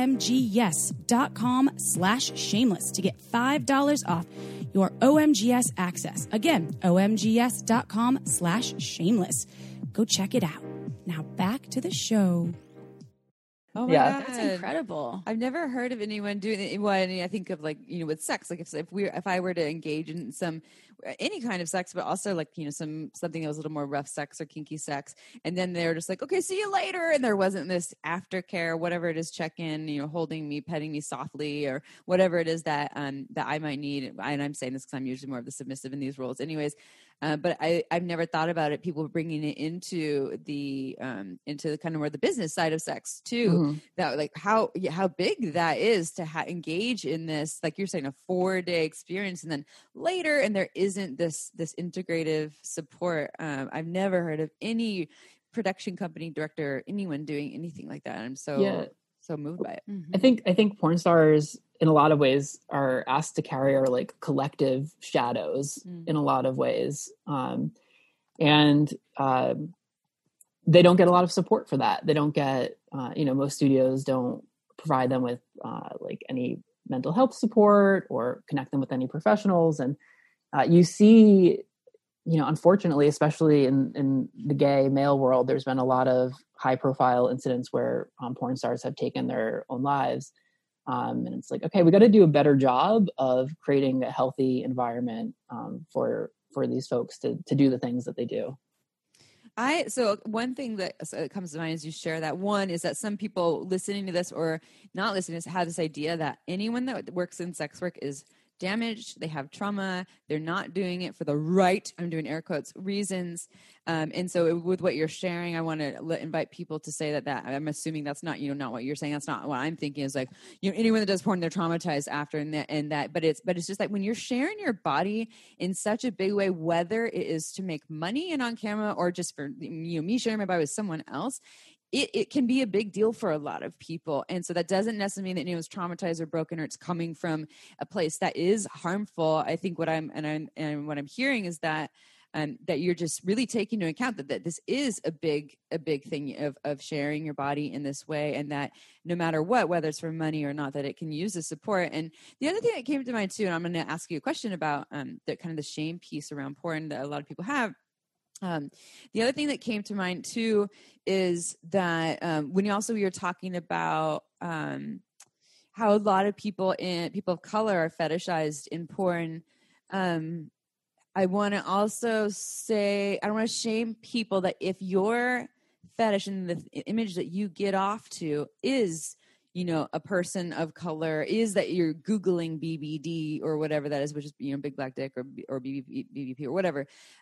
omgyes.com/shameless to get $5 off your OMGYes access. Again, omgyes.com/shameless. Go check it out. Now back to the show. Oh my God. That's incredible. I've never heard of anyone doing it. Well, I think of like, you know, with sex, like if I were to engage in any kind of sex, but also like, you know, something that was a little more rough sex or kinky sex. And then they're just like, okay, see you later. And there wasn't this aftercare, whatever it is, check in, you know, holding me, petting me softly or whatever it is that I might need. And I'm saying this because I'm usually more of the submissive in these roles anyways. But I've never thought about it. People bringing it into the kind of more the business side of sex too. Mm-hmm. That like how big that is to engage in this, like you're saying, a 4-day experience, and then later, and there isn't this integrative support. I've never heard of any production company director, anyone doing anything like that. I'm so moved by it. Mm-hmm. I think porn stars in a lot of ways are asked to carry our like collective shadows in a lot of ways. they don't get a lot of support for that. They don't get, most studios don't provide them with like any mental health support or connect them with any professionals. And you see, unfortunately, especially in the gay male world, there's been a lot of high profile incidents where porn stars have taken their own lives. And it's like, okay, we got to do a better job of creating a healthy environment for these folks to do the things that they do. So one thing that comes to mind as you share that, one is that some people listening to this or not listening to this have this idea that anyone that works in sex work is damaged, they have trauma, they're not doing it for the right, I'm doing air quotes, reasons. And so with what you're sharing, I want to invite people to say that I'm assuming that's not, not what you're saying. That's not what I'm thinking is like, anyone that does porn, they're traumatized after but it's just like when you're sharing your body in such a big way, whether it is to make money and on camera or just for, me sharing my body with someone else, it can be a big deal for a lot of people. And so that doesn't necessarily mean that anyone's traumatized or broken or it's coming from a place that is harmful. I think what I'm hearing is that that you're just really taking into account that this is a big thing of sharing your body in this way, and that no matter what, whether it's for money or not, that it can use the support. And the other thing that came to mind too, and I'm going to ask you a question about the kind of the shame piece around porn that a lot of people have. The other thing that came to mind too is that when you're talking about how a lot of people of color are fetishized in porn, I want to also say I don't want to shame people that if your fetish and the image that you get off to is a person of color, is that you're Googling BBD or whatever that is, which is big black dick or BBP or whatever.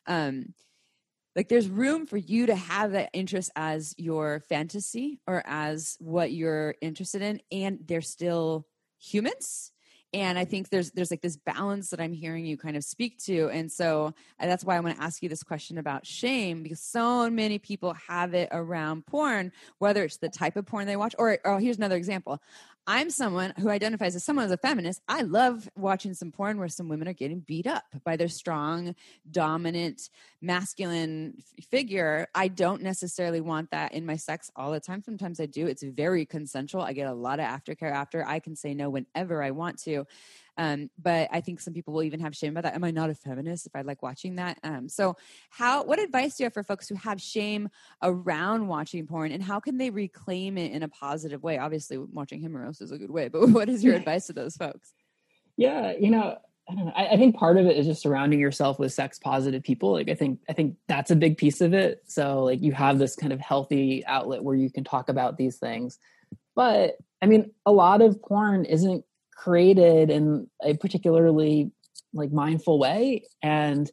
Like there's room for you to have that interest as your fantasy or as what you're interested in, and they're still humans. And I think there's like this balance that I'm hearing you kind of speak to. And so that's why I want to ask you this question about shame, because so many people have it around porn, whether it's the type of porn they watch or here's another example. I'm someone who identifies as someone as a feminist. I love watching some porn where some women are getting beat up by their strong, dominant, masculine figure. I don't necessarily want that in my sex all the time. Sometimes I do. It's very consensual. I get a lot of aftercare after. I can say no whenever I want to. But I think some people will even have shame about that. Am I not a feminist if I like watching that? So what advice do you have for folks who have shame around watching porn, and how can they reclaim it in a positive way? Obviously watching Himeros is a good way, but what is your advice to those folks? Yeah. I don't know. I think part of it is just surrounding yourself with sex positive people. Like I think that's a big piece of it. So like you have this kind of healthy outlet where you can talk about these things, but I mean, a lot of porn isn't created in a particularly like mindful way. And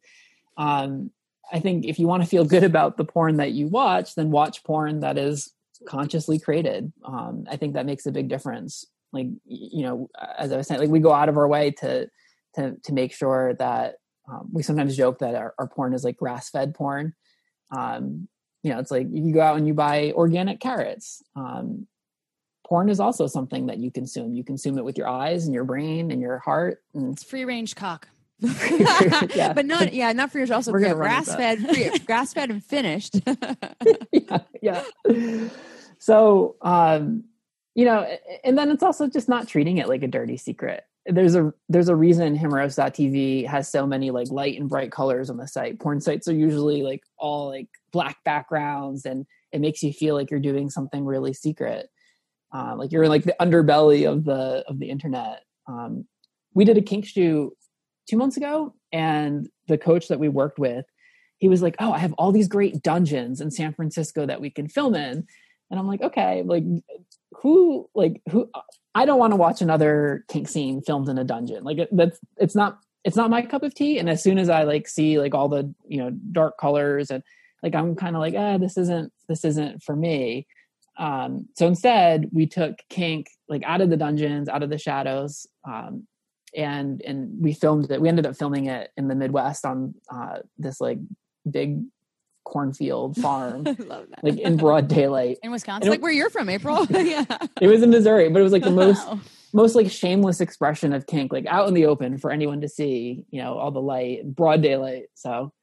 I think if you want to feel good about the porn that you watch, then watch porn that is consciously created. I think that makes a big difference. Like, as I was saying, like we go out of our way to make sure that we sometimes joke that our porn is like grass-fed porn. It's like you go out and you buy organic carrots. Porn is also something that you consume. You consume it with your eyes and your brain and your heart. And it's free range cock. Yeah. But not free range. Also grass-fed and finished. yeah. So, and then it's also just not treating it like a dirty secret. There's a reason Himeros.tv has so many like light and bright colors on the site. Porn sites are usually like all like black backgrounds, and it makes you feel like you're doing something really secret. Like you're in like the underbelly of the internet. We did a kink shoot 2 months ago, and the coach that we worked with, he was like, "Oh, I have all these great dungeons in San Francisco that we can film in." And I'm like, "Okay, who? I don't want to watch another kink scene filmed in a dungeon. Like it's not my cup of tea." And as soon as I like see like all the dark colors and like I'm kind of like, this isn't for me. So instead we took kink like out of the dungeons, out of the shadows, and we filmed it. We ended up filming it in the Midwest on this like big cornfield farm. I love that. Like in broad daylight in Wisconsin. Like where you're from, April. Yeah, it was in Missouri, but it was like the most like shameless expression of kink, like out in the open for anyone to see. All the light, broad daylight. So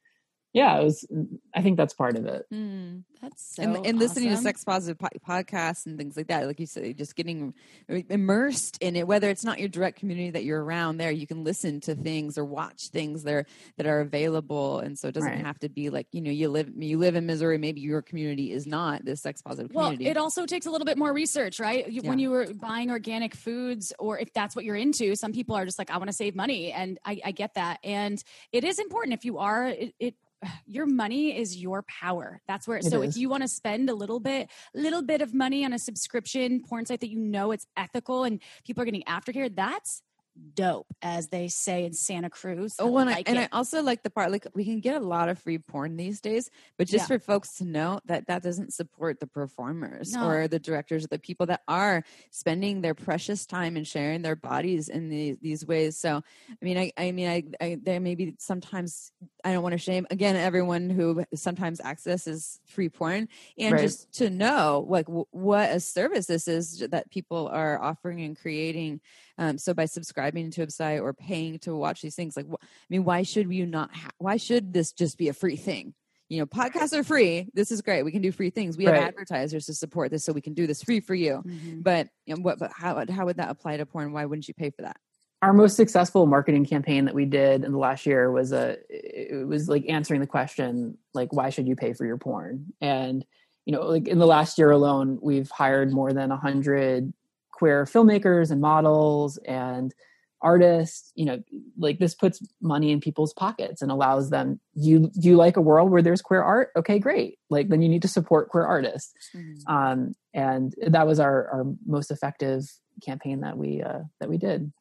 yeah, I think that's part of it. That's so and listening to awesome. sex positive podcasts and things like that, like you said, just getting immersed in it. Whether it's not your direct community that you're around, there you can listen to things or watch things that are available, and so it doesn't have to be like, you live in Missouri, maybe your community is not this sex positive community. Well, it also takes a little bit more research, right? When you were buying organic foods, or if that's what you're into, some people are just like, I want to save money, and I get that, and it is important if you are your money is your power. That's where. So if you want to spend a little bit of money on a subscription porn site that it's ethical and people are getting aftercare, that's dope, as they say in Santa Cruz. I also like the part, like, we can get a lot of free porn these days, but just for folks to know that doesn't support the performers or the directors or the people that are spending their precious time and sharing their bodies in these ways. So, I there may be sometimes, I don't want to shame again everyone who sometimes accesses free porn, and just to know like what a service this is that people are offering and creating. So by subscribing to a site or paying to watch these things, like, why should you not? Why should this just be a free thing? Podcasts are free. This is great. We can do free things. We have advertisers to support this, so we can do this free for you. Mm-hmm. But how would that apply to porn? Why wouldn't you pay for that? Our most successful marketing campaign that we did in the last year was it was like answering the question, like, why should you pay for your porn? And like in the last year alone, we've hired more than 100 queer filmmakers and models and artists. Like, this puts money in people's pockets and allows them, you like a world where there's queer art? Okay, great. Like, then you need to support queer artists. Mm-hmm. And that was our most effective campaign that we did.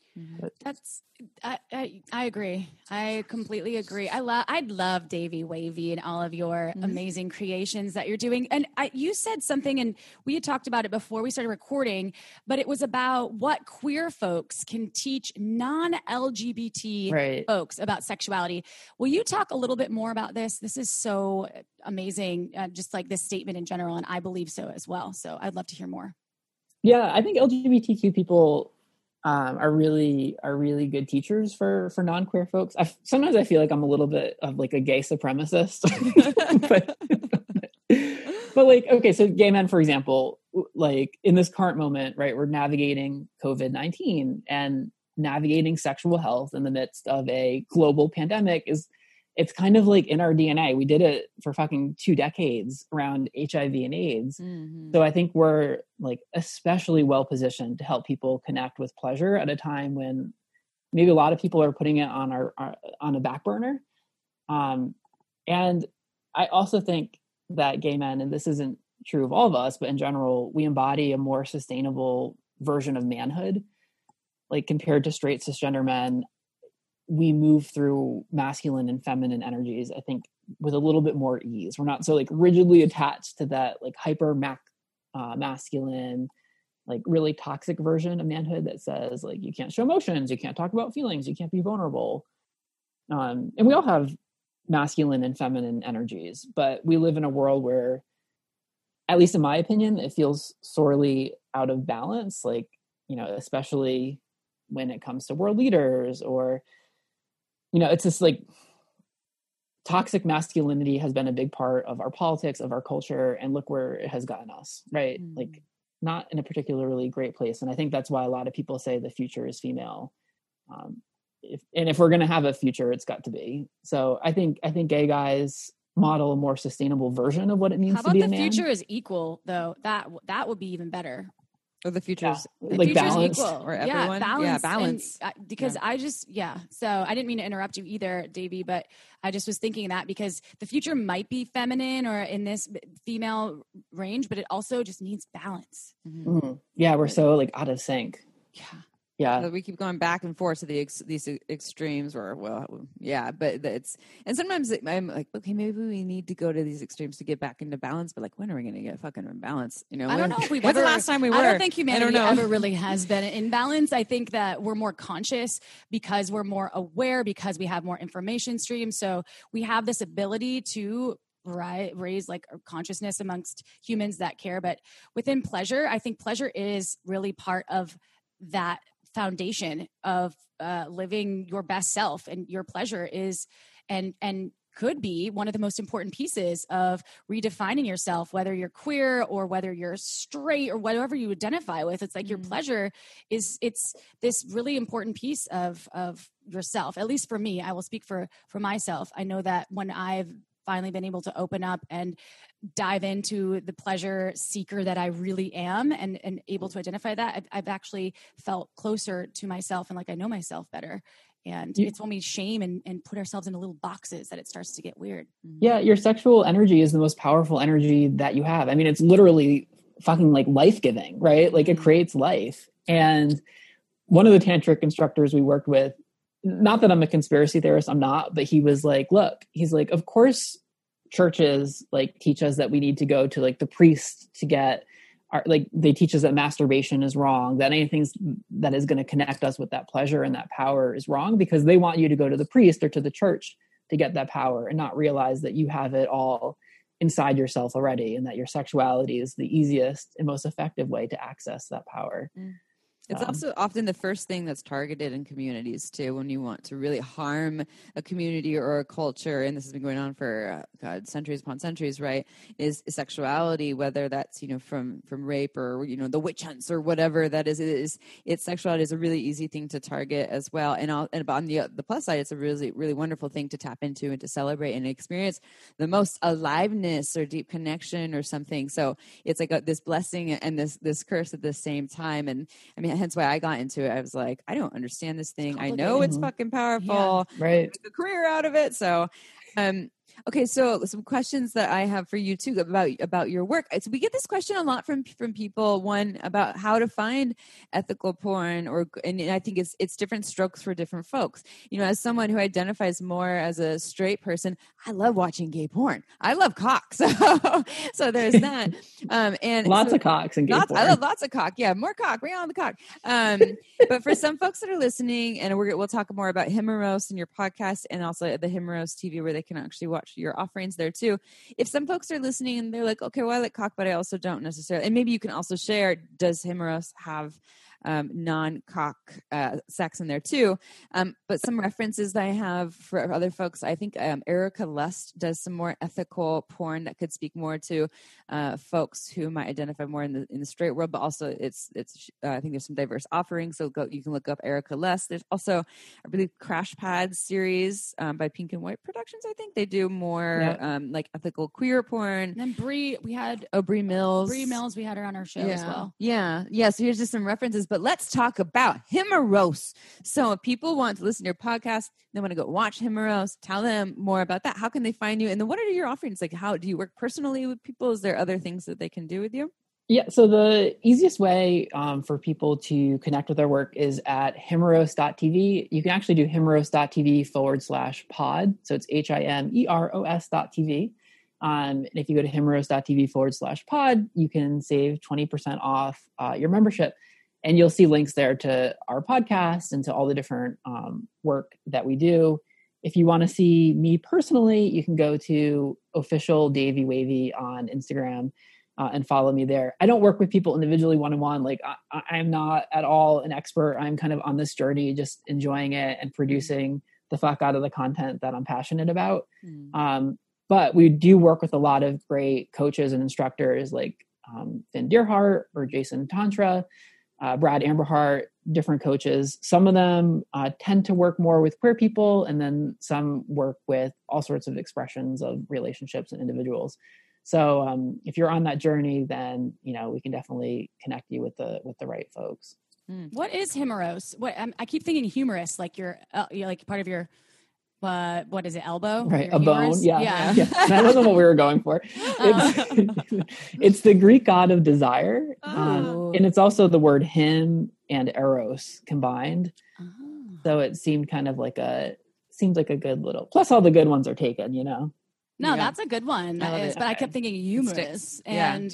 I agree. I completely agree. I love Davey Wavy and all of your amazing creations that you're doing. And you said something, and we had talked about it before we started recording, but it was about what queer folks can teach non-LGBT folks about sexuality. Will you talk a little bit more about this? This is so amazing, just like this statement in general, and I believe so as well. So I'd love to hear more. Yeah, I think LGBTQ people are really good teachers for non-queer folks. Sometimes I feel like I'm a little bit of like a gay supremacist, but like, okay, so gay men, for example, like in this current moment, right, we're navigating COVID-19 and navigating sexual health in the midst of a global pandemic it's kind of like in our DNA. We did it for fucking 2 decades around HIV and AIDS. Mm-hmm. So I think we're like especially well positioned to help people connect with pleasure at a time when maybe a lot of people are putting it on on a back burner. And I also think that gay men, and this isn't true of all of us, but in general, we embody a more sustainable version of manhood. Like, compared to straight cisgender men, we move through masculine and feminine energies, I think, with a little bit more ease. We're not so like rigidly attached to that like hyper masculine, like really toxic version of manhood that says like, you can't show emotions, you can't talk about feelings, you can't be vulnerable. And we all have masculine and feminine energies, but we live in a world where, at least in my opinion, it feels sorely out of balance. Like, especially when it comes to world leaders, or it's just like toxic masculinity has been a big part of our politics, of our culture, and look where it has gotten us, right? Mm. Like, not in a particularly great place. And I think that's why a lot of people say the future is female. If we're going to have a future, it's got to be. So I think gay guys model a more sustainable version of what it means to be a man. How about the future is equal, though? That would be even better. Or the future is like balance, or everyone. Balance. Because so I didn't mean to interrupt you either, Davey, but I just was thinking that because the future might be feminine or in this female range, but it also just needs balance. Mm-hmm. Mm-hmm. Yeah, we're so like out of sync. Yeah. We keep going back and forth to these extremes, but and sometimes I'm like, okay, maybe we need to go to these extremes to get back into balance. But like, when are we going to get fucking in balance? I don't know if we've when's the last time we were? I don't think humanity ever really has been in balance. I think that we're more conscious because we're more aware, because we have more information streams. So we have this ability to raise like consciousness amongst humans that care. But within pleasure, I think pleasure is really part of that foundation of living your best self, and your pleasure is and could be one of the most important pieces of redefining yourself, whether you're queer or whether you're straight or whatever you identify with. It's like your pleasure it's this really important piece of yourself. At least for me, I will speak for myself. I know that when I've finally been able to open up and dive into the pleasure seeker that I really am and able to identify that, I've actually felt closer to myself and like I know myself better. And it's when we shame and put ourselves into little boxes that it starts to get weird. Yeah, your sexual energy is the most powerful energy that you have. I mean, it's literally fucking like life-giving, right? Like it creates life. And one of the tantric instructors we worked with, not that I'm a conspiracy theorist, I'm not, but he was like, look, he's like, of course churches like teach us that we need to go to like the priest to get our, like they teach us that masturbation is wrong, that anything that is going to connect us with that pleasure and that power is wrong, because they want you to go to the priest or to the church to get that power and not realize that you have it all inside yourself already, and that your sexuality is the easiest and most effective way to access that power. It's also often the first thing that's targeted in communities too, when you want to really harm a community or a culture, and this has been going on for centuries upon centuries, right? Is sexuality, whether that's from rape or the witch hunts or whatever that is. It's sexuality is a really easy thing to target as well, and on the plus side, it's a really really wonderful thing to tap into and to celebrate and experience the most aliveness or deep connection or something. So it's like this blessing and this curse at the same time, and I mean. Hence why I got into it. I was like, I don't understand this thing. I know it's fucking powerful. Yeah, right. Make a career out of it. So, okay. So some questions that I have for you too about your work. So we get this question a lot from people. One about how to find ethical porn, and I think it's different strokes for different folks. As someone who identifies more as a straight person, I love watching gay porn. I love cock. So there's that. And lots of cocks and gay porn. I love lots of cock. Yeah, more cock. Bring on the cock. But for some folks that are listening, and we'll talk more about Himeros and your podcast, and also the Himeros TV, where they can actually watch your offerings there too. If some folks are listening and they're like, okay, well, I like cock, but I also don't necessarily, and maybe you can also share, does Himeros have non-cock sex in there too? But some references that I have for other folks, I think Erica Lust does some more ethical porn that could speak more to folks who might identify more in the straight world, but also it's I think there's some diverse offerings, so you can look up Erica Lust. There's also, I believe, Crash Pad series by Pink and White Productions. I think they do more like ethical queer porn. And then Bree, we had Bree Mills. Bree Mills, we had her on our show as well. Yeah. So here's just some references. But let's talk about Himeros. So if people want to listen to your podcast, they want to go watch Himeros, tell them more about that. How can they find you? And then what are your offerings? Like, how do you work personally with people? Is there other things that they can do with you? Yeah, so the easiest way for people to connect with our work is at himeros.tv. You can actually do himeros.tv/pod. So it's HIMEROS.tv. And if you go to himeros.tv/pod, you can save 20% off your membership. And you'll see links there to our podcast and to all the different work that we do. If you want to see me personally, you can go to official Davey Wavy on Instagram and follow me there. I don't work with people individually one-on-one. Like I'm not at all an expert. I'm kind of on this journey, just enjoying it and producing the fuck out of the content that I'm passionate about. But we do work with a lot of great coaches and instructors like Finn Deerhart or Jason Tantra, Brad Amberhart, different coaches. Some of them tend to work more with queer people, and then some work with all sorts of expressions of relationships and individuals. So if you're on that journey, then we can definitely connect you with the right folks. What is Himeros? I keep thinking humorous, like you're like part of your what is it, elbow? Right, a bone. Yeah. That wasn't what we were going for. It's the Greek god of desire, and it's also the word him and eros combined. So it seemed kind of like seems like a good little. Plus, all the good ones are taken. No, that's a good one. But I kept thinking humorous, and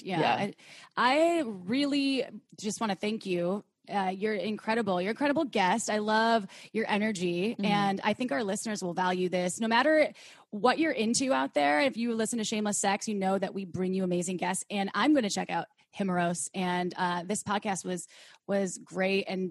I really just want to thank you. You're incredible. You're an incredible guest. I love your energy. And I think our listeners will value this. No matter what you're into out there, if you listen to Shameless Sex, you know that we bring you amazing guests. And I'm going to check out Himeros. And this podcast was great. And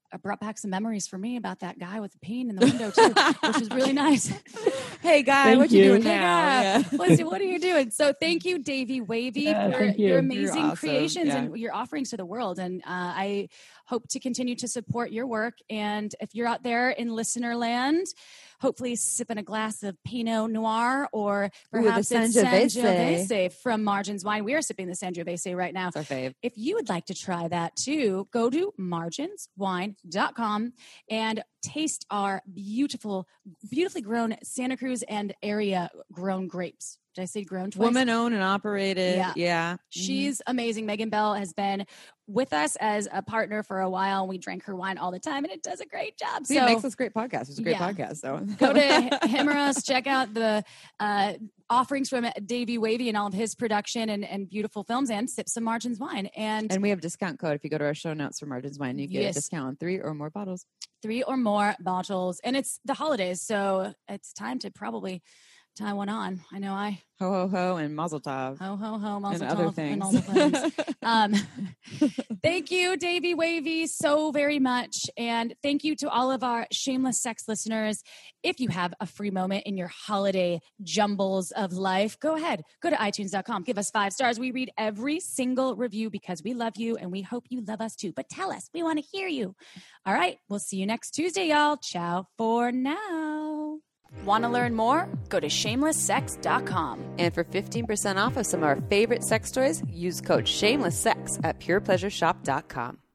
brought back some memories for me about that guy with the peen in the window too, which was really nice. Hey guy, what you doing now? What are you doing? So thank you, Davey Wavy, for your amazing awesome. creations and your offerings to the world. And I hope to continue to support your work. And if you're out there in listener land, hopefully sipping a glass of Pinot Noir or perhaps Sangiovese from Margins Wine. We are sipping the Sangiovese right now. That's our fave. If you would like to try that too, go to marginswine.com and taste our beautifully grown Santa Cruz and area grown grapes. Did I say grown twice? Woman owned and operated. Yeah. She's amazing. Megan Bell has been with us as a partner for a while. We drank her wine all the time and it does a great job. It makes us great podcast. It's a great podcast. So go to Himmerus, check out the offerings from Davey Wavy and all of his production and beautiful films, and sip some Margins Wine. And we have a discount code. If you go to our show notes for Margins Wine, you get a discount on 3 or more bottles. 3 or more bottles. And it's the holidays, so it's time to probably tie one on. I know I ho ho ho and mazel tov. Ho ho ho, mazel and tov, other things. and all the things. Thank you, Davey Wavy, so very much. And thank you to all of our Shameless Sex listeners. If you have a free moment in your holiday jumbles of life, go ahead. Go to iTunes.com. Give us 5 stars. We read every single review because we love you and we hope you love us too. But tell us. We want to hear you. All right. We'll see you next Tuesday, y'all. Ciao for now. Want to learn more? Go to shamelesssex.com. And for 15% off of some of our favorite sex toys, use code SHAMELESSSEX at purepleasureshop.com.